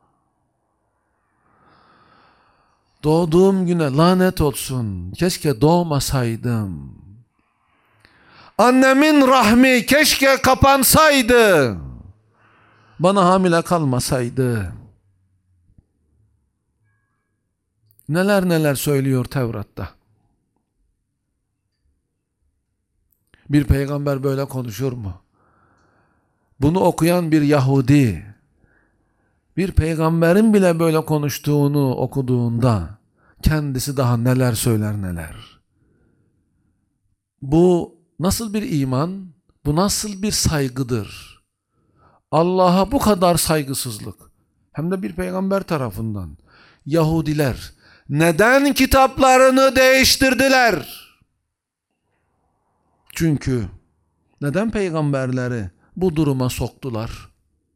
Doğduğum güne lanet olsun, keşke doğmasaydım. Annemin rahmi keşke kapansaydı, bana hamile kalmasaydı. Neler neler söylüyor Tevrat'ta. Bir peygamber böyle konuşur mu? Bunu okuyan bir Yahudi, bir peygamberin bile böyle konuştuğunu okuduğunda kendisi daha neler söyler neler. Bu nasıl bir iman? Bu nasıl bir saygıdır? Allah'a bu kadar saygısızlık. Hem de bir peygamber tarafından. Yahudiler neden kitaplarını değiştirdiler? Çünkü neden peygamberleri bu duruma soktular?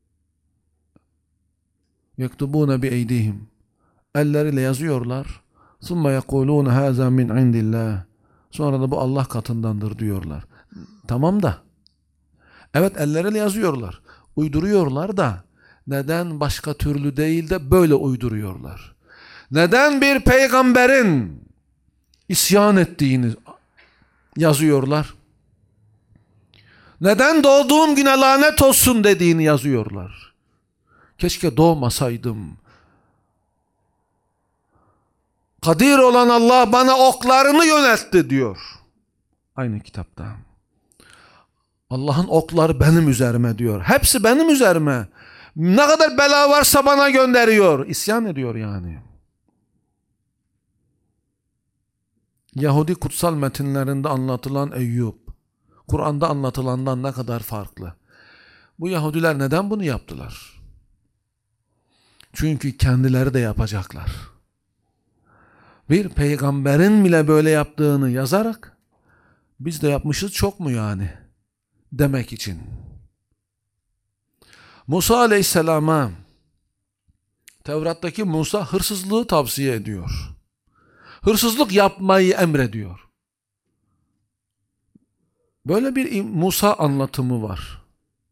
Yektubune bi eydihim. Elleriyle yazıyorlar. Summa yekulun haza min indillah. Sonra da bu Allah katındandır diyorlar. Tamam da. Evet elleriyle yazıyorlar. Uyduruyorlar da neden başka türlü değil de böyle uyduruyorlar? Neden bir peygamberin isyan ettiğini yazıyorlar? Neden doğduğum güne lanet olsun dediğini yazıyorlar? Keşke doğmasaydım. Kadir olan Allah bana oklarını yöneltti diyor. Aynı kitapta. Allah'ın okları benim üzerime diyor. Hepsi benim üzerime. Ne kadar bela varsa bana gönderiyor. İsyan ediyor yani. Yahudi kutsal metinlerinde anlatılan Eyüp, Kur'an'da anlatılandan ne kadar farklı. Bu Yahudiler neden bunu yaptılar? Çünkü kendileri de yapacaklar. Bir peygamberin bile böyle yaptığını yazarak biz de yapmışız çok mu yani demek için. Musa Aleyhisselam'a Tevrat'taki Musa hırsızlığı tavsiye ediyor. Hırsızlık yapmayı emrediyor. Böyle bir Musa anlatımı var.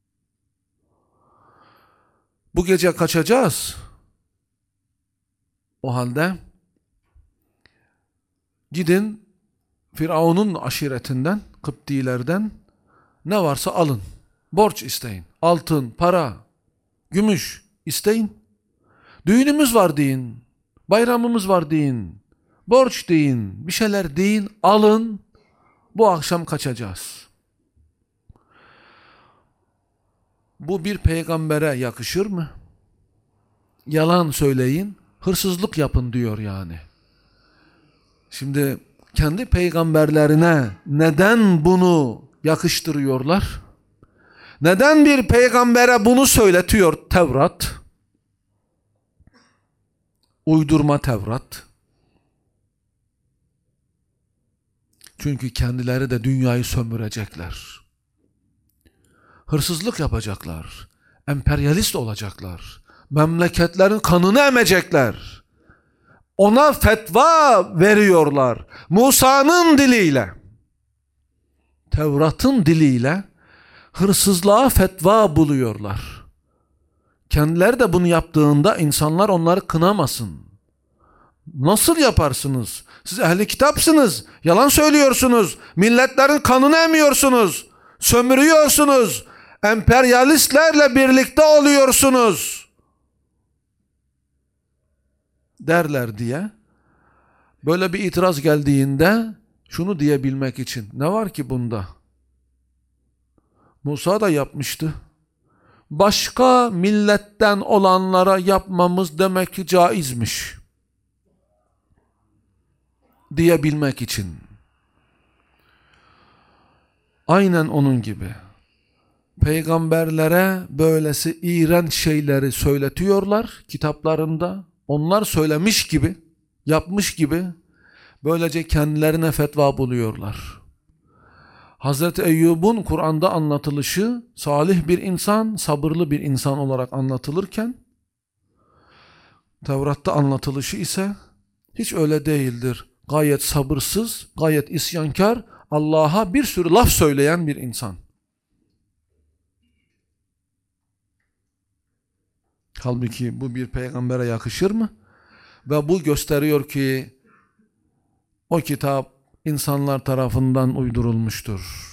Bu gece kaçacağız. O halde gidin Firavun'un aşiretinden, Kıptilerden ne varsa alın. Borç isteyin. Altın, para, gümüş isteyin. Düğünümüz var deyin. Bayramımız var deyin. Borç deyin. Bir şeyler deyin. Alın. Bu akşam kaçacağız. Bu bir peygambere yakışır mı? Yalan söyleyin, hırsızlık yapın diyor yani. Şimdi kendi peygamberlerine neden bunu yakıştırıyorlar? Neden bir peygambere bunu söyletiyor Tevrat? Uydurma Tevrat. Çünkü kendileri de dünyayı sömürecekler. Hırsızlık yapacaklar. Emperyalist olacaklar. Memleketlerin kanını emecekler. Ona fetva veriyorlar. Musa'nın diliyle, Tevrat'ın diliyle hırsızlığa fetva buluyorlar. Kendileri de bunu yaptığında insanlar onları kınamasın. Nasıl yaparsınız? Siz ehli kitapsınız. Yalan söylüyorsunuz. Milletlerin kanını emiyorsunuz. Sömürüyorsunuz. Emperyalistlerle birlikte oluyorsunuz derler diye. Böyle bir itiraz geldiğinde şunu diyebilmek için ne var ki bunda? Musa da yapmıştı. Başka milletten olanlara yapmamız demek ki caizmiş diyebilmek için. Aynen onun gibi. Peygamberlere böylesi iğrenç şeyleri söyletiyorlar kitaplarında. Onlar söylemiş gibi, yapmış gibi böylece kendilerine fetva buluyorlar. Hazreti Eyyub'un Kur'an'da anlatılışı salih bir insan, sabırlı bir insan olarak anlatılırken Tevrat'ta anlatılışı ise hiç öyle değildir. Gayet sabırsız, gayet isyankar, Allah'a bir sürü laf söyleyen bir insan. Halbuki bu bir peygambere yakışır mı? Ve bu gösteriyor ki o kitap insanlar tarafından uydurulmuştur.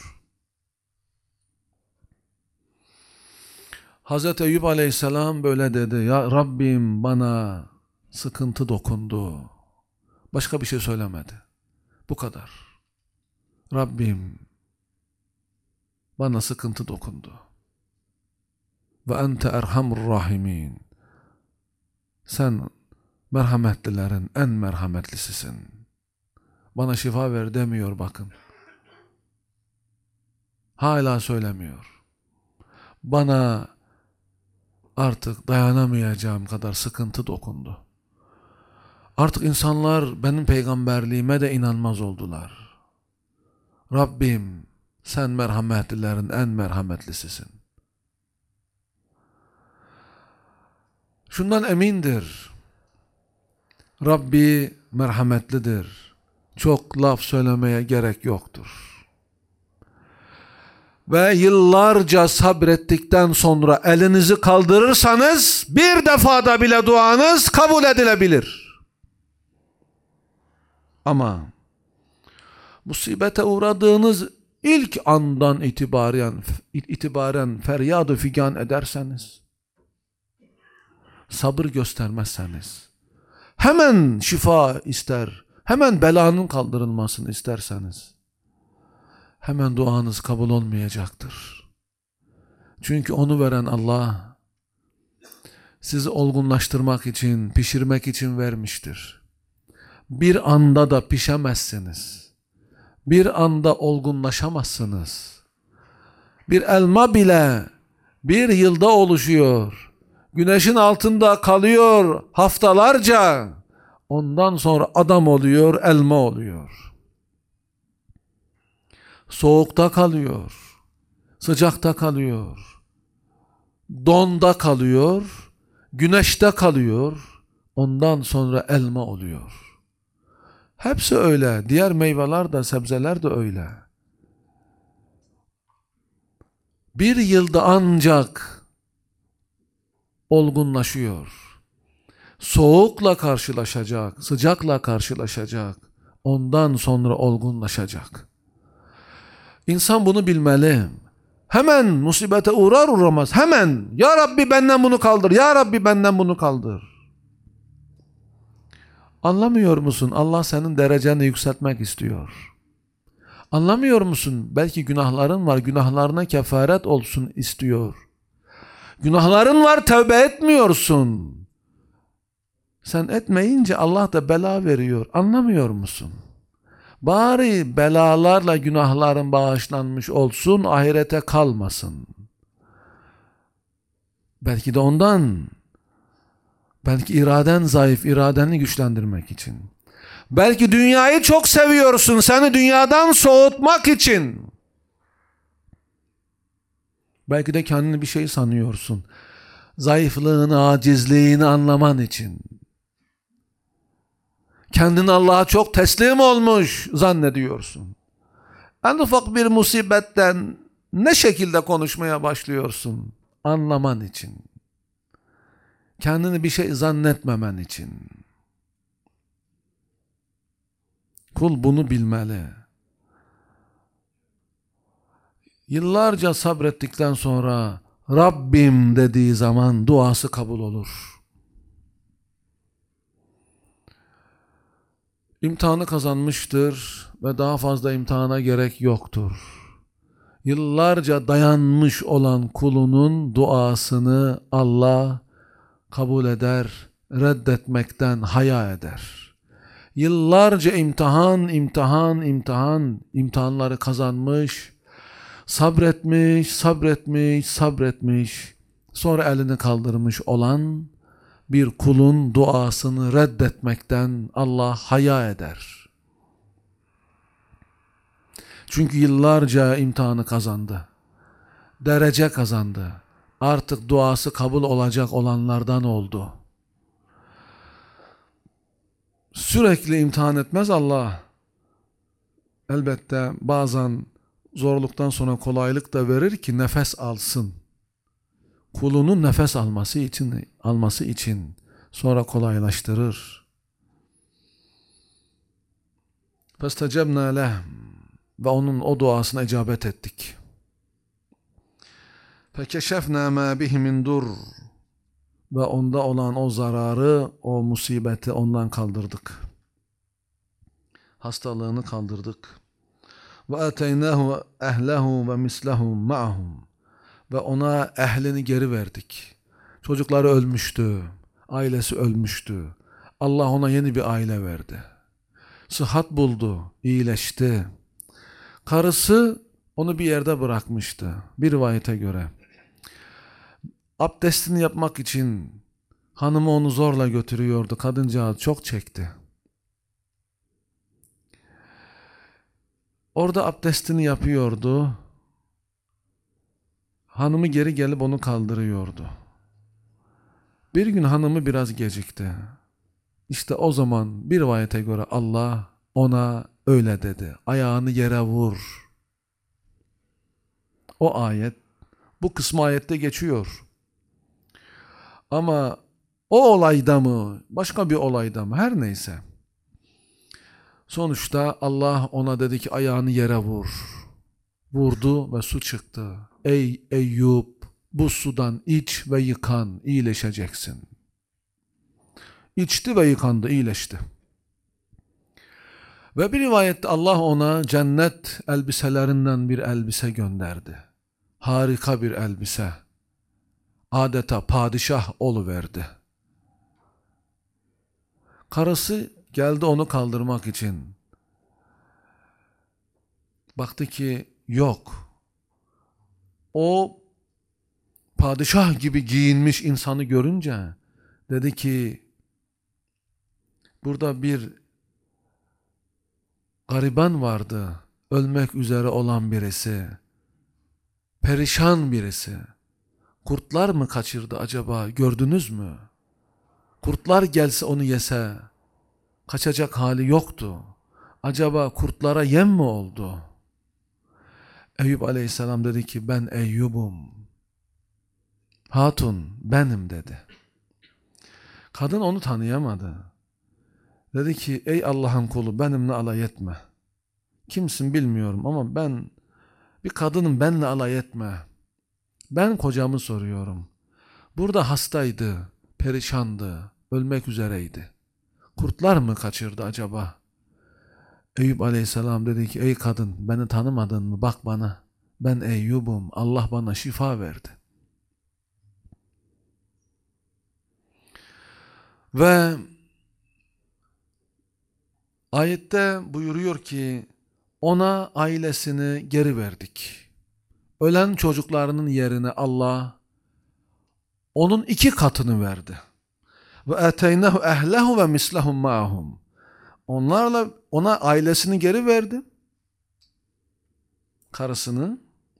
Hazreti Eyyub Aleyhisselam böyle dedi. Ya Rabbim bana sıkıntı dokundu. Başka bir şey söylemedi. Bu kadar. Rabbim bana sıkıntı dokundu. Ve ente erhamur rahimin. Sen merhametlilerin en merhametlisisin. Bana şifa ver demiyor bakın. Hala söylemiyor. Bana artık dayanamayacağım kadar sıkıntı dokundu. Artık insanlar benim peygamberliğime de inanmaz oldular. Rabbim sen merhametlilerin en merhametlisisin. Şundan emindir. Rabbi merhametlidir. Çok laf söylemeye gerek yoktur. Ve yıllarca sabrettikten sonra elinizi kaldırırsanız bir defada bile duanız kabul edilebilir. Ama musibete uğradığınız ilk andan itibaren feryad-ı figan ederseniz, sabır göstermezseniz, hemen şifa ister, hemen belanın kaldırılmasını isterseniz, hemen duanız kabul olmayacaktır. Çünkü onu veren Allah, sizi olgunlaştırmak için, pişirmek için vermiştir. Bir anda da pişemezsiniz. Bir anda olgunlaşamazsınız. Bir elma bile bir yılda oluşuyor. Güneşin altında kalıyor haftalarca. Ondan sonra adam oluyor, elma oluyor. Soğukta kalıyor, sıcakta kalıyor, donda kalıyor, güneşte kalıyor. Ondan sonra elma oluyor. Hepsi öyle. Diğer meyveler de, sebzeler de öyle. Bir yılda ancak olgunlaşıyor. Soğukla karşılaşacak, sıcakla karşılaşacak. Ondan sonra olgunlaşacak. İnsan bunu bilmeli. Hemen musibete uğrar uğramaz hemen Ya Rabbi benden bunu kaldır, Ya Rabbi benden bunu kaldır. Anlamıyor musun? Allah senin dereceni yükseltmek istiyor. Anlamıyor musun? Belki günahların var, günahlarına kefaret olsun istiyor. Günahların var, tövbe etmiyorsun. Sen etmeyince Allah da bela veriyor. Anlamıyor musun? Bari belalarla günahların bağışlanmış olsun, ahirete kalmasın. Belki de ondan. Belki iraden zayıf, iradeni güçlendirmek için. Belki dünyayı çok seviyorsun, seni dünyadan soğutmak için. Belki de kendini bir şey sanıyorsun. Zayıflığını, acizliğini anlaman için. Kendini Allah'a çok teslim olmuş zannediyorsun. En ufak bir musibetten ne şekilde konuşmaya başlıyorsun? Anlaman için. Kendini bir şey zannetmemen için. Kul bunu bilmeli. Yıllarca sabrettikten sonra Rabbim dediği zaman duası kabul olur. İmtihanı kazanmıştır ve daha fazla imtihana gerek yoktur. Yıllarca dayanmış olan kulunun duasını Allah kabul eder, reddetmekten haya eder. Yıllarca imtihanları kazanmış, sabretmiş, sonra elini kaldırmış olan bir kulun duasını reddetmekten Allah haya eder. Çünkü yıllarca imtihanı kazandı, derece kazandı, artık duası kabul olacak olanlardan oldu. Sürekli imtihan etmez Allah. Elbette bazen zorluktan sonra kolaylık da verir ki nefes alsın. Kulunun nefes alması için sonra kolaylaştırır. فَاسْتَجَبْنَا لَهُ ve onun o duasına icabet ettik. فَكَشَفْنَا مَا بِهِ مِنْ دُرٍّ ve onda olan o zararı, o musibeti ondan kaldırdık. Hastalığını kaldırdık. وَاَتَيْنَاهُ اَهْلَهُ وَمِسْلَهُمْ مَعَهُمْ ve ona ehlini geri verdik. Çocukları ölmüştü, ailesi ölmüştü. Allah ona yeni bir aile verdi. Sıhhat buldu, iyileşti. Karısı onu bir yerde bırakmıştı, bir rivayete göre. Abdestini yapmak için hanımı onu zorla götürüyordu. Kadıncağız çok çekti. Orada abdestini yapıyordu. Hanımı geri gelip onu kaldırıyordu. Bir gün hanımı biraz gecikti. İşte o zaman bir rivayete göre Allah ona öyle dedi. Ayağını yere vur. O ayet, bu kısmı ayette geçiyor. Ama o olayda mı, başka bir olayda mı, her neyse. Sonuçta Allah ona dedi ki ayağını yere vur. Vurdu ve su çıktı. Ey Eyyub, bu sudan iç ve yıkan, iyileşeceksin. İçti ve yıkandı, iyileşti. Ve bir rivayette Allah ona cennet elbiselerinden bir elbise gönderdi. Harika bir elbise. Adeta padişah oluverdi. Karısı geldi onu kaldırmak için. Baktı ki yok. O padişah gibi giyinmiş insanı görünce dedi ki Burada bir gariban vardı, ölmek üzere olan birisi, perişan birisi. Kurtlar mı kaçırdı acaba, gördünüz mü? Kurtlar gelse onu yese, kaçacak hali yoktu. Acaba kurtlara yem mi oldu? Eyüp Aleyhisselam dedi ki, ben Eyyub'um. Hatun benim dedi. Kadın onu tanıyamadı. Dedi ki, ey Allah'ın kulu, benimle alay etme. Kimsin bilmiyorum ama ben bir kadınım, benimle alay etme. Ben kocamı soruyorum. Burada hastaydı, perişandı, ölmek üzereydi. Kurtlar mı kaçırdı acaba? Eyüp Aleyhisselam dedi ki, ey kadın, beni tanımadın mı? Bak bana, ben Eyyub'um, Allah bana şifa verdi. Ve ayette buyuruyor ki, ona ailesini geri verdik. Ölen çocuklarının yerine Allah onun 2 katını verdi. Ve eteynehu ehlehu ve mislehum ma'hum. Onlarla ona ailesini geri verdi. Karısını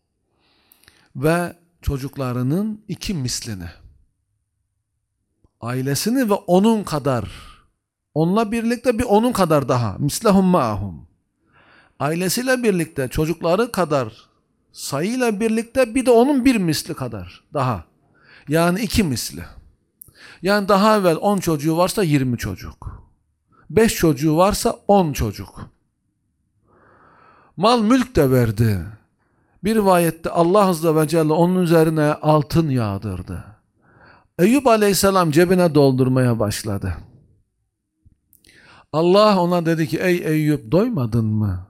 ve çocuklarının 2 mislini. Ailesini ve onun kadar. Onunla birlikte bir onun kadar daha. Mislehum ma'hum. Ailesiyle birlikte çocukları kadar, sayıyla birlikte bir de onun 1 misli kadar daha. Yani 2 misli. Yani daha evvel 10 çocuğu varsa 20 çocuk. 5 çocuğu varsa 10 çocuk. Mal mülk de verdi. Bir rivayette Allah Azze ve Celle onun üzerine altın yağdırdı. Eyüp Aleyhisselam cebine doldurmaya başladı. Allah ona dedi ki, ey Eyüp, doymadın mı?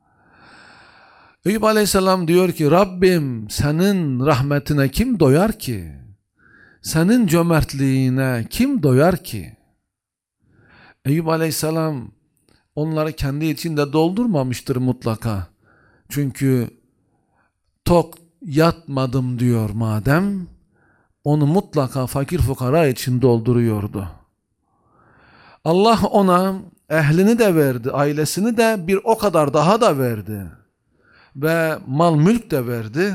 Eyüp Aleyhisselam diyor ki, Rabbim, senin rahmetine kim doyar ki? Senin cömertliğine kim doyar ki? Eyüp Aleyhisselam onları kendi içinde doldurmamıştır mutlaka. Çünkü tok yatmadım diyor madem, onu mutlaka fakir fukara için dolduruyordu. Allah ona ehlini de verdi, ailesini de bir o kadar daha da verdi. Ve mal mülk de verdi.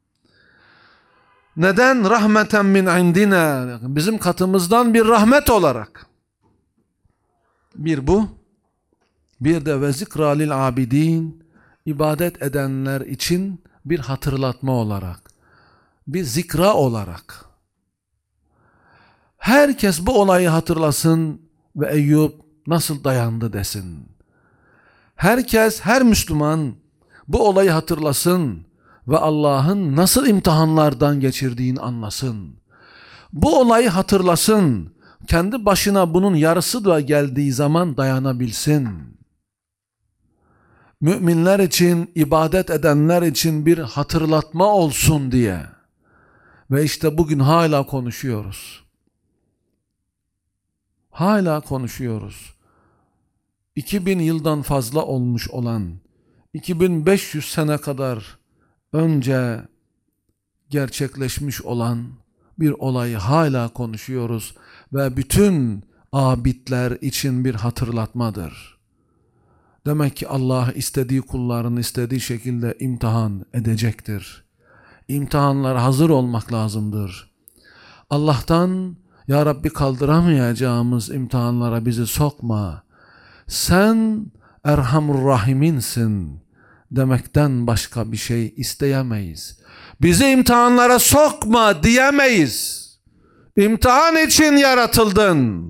Neden? Rahmeten min indina. Bizim katımızdan bir rahmet olarak. Bir bu. Bir de ve zikra lil abidin. İbadet edenler için bir hatırlatma olarak. Bir zikra olarak. Herkes bu olayı hatırlasın ve Eyüp nasıl dayandı desin. Herkes, her Müslüman bu olayı hatırlasın ve Allah'ın nasıl imtihanlardan geçirdiğini anlasın. Bu olayı hatırlasın, kendi başına bunun yarısı da geldiği zaman dayanabilsin. Müminler için, ibadet edenler için bir hatırlatma olsun diye. Ve işte bugün hala konuşuyoruz. Hala konuşuyoruz. 2000 yıldan fazla olmuş olan, 2500 sene kadar önce gerçekleşmiş olan bir olayı hala konuşuyoruz ve bütün abidler için bir hatırlatmadır. Demek ki Allah istediği kullarını istediği şekilde imtihan edecektir. İmtihanlara hazır olmak lazımdır. Allah'tan, ya Rabbi, kaldıramayacağımız imtihanlara bizi sokma. Sen Erhamur Rahiminsin demekten başka bir şey isteyemeyiz. Bizi imtihanlara sokma diyemeyiz. İmtihan için yaratıldın.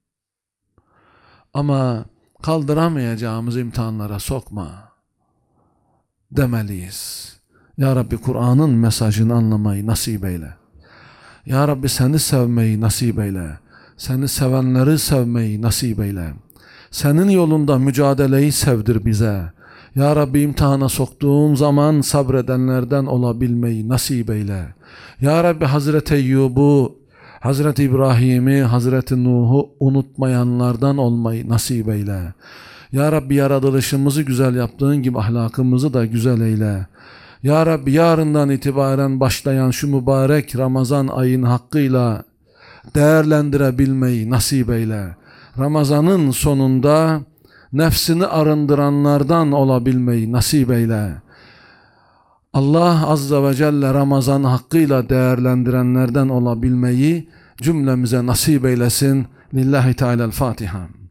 Ama kaldıramayacağımız imtihanlara sokma demeliyiz. Ya Rabbi, Kur'an'ın mesajını anlamayı nasip eyle. Ya Rabbi, seni sevmeyi nasip eyle. Seni sevenleri sevmeyi nasip eyle. Senin yolunda mücadeleyi sevdir bize. Ya Rabbi, imtihana soktuğun zaman sabredenlerden olabilmeyi nasip eyle. Ya Rabbi, Hazreti Eyyub'u, Hazreti İbrahim'i, Hazreti Nuh'u unutmayanlardan olmayı nasip eyle. Ya Rabbi, yaratılışımızı güzel yaptığın gibi ahlakımızı da güzel eyle. Ya Rabbi, yarından itibaren başlayan şu mübarek Ramazan ayın hakkıyla değerlendirebilmeyi nasip eyle. Ramazanın sonunda nefsini arındıranlardan olabilmeyi nasip eyle. Allah Azze ve Celle Ramazan'ı hakkıyla değerlendirenlerden olabilmeyi cümlemize nasip eylesin. Lillahi Teala'l-Fatiha.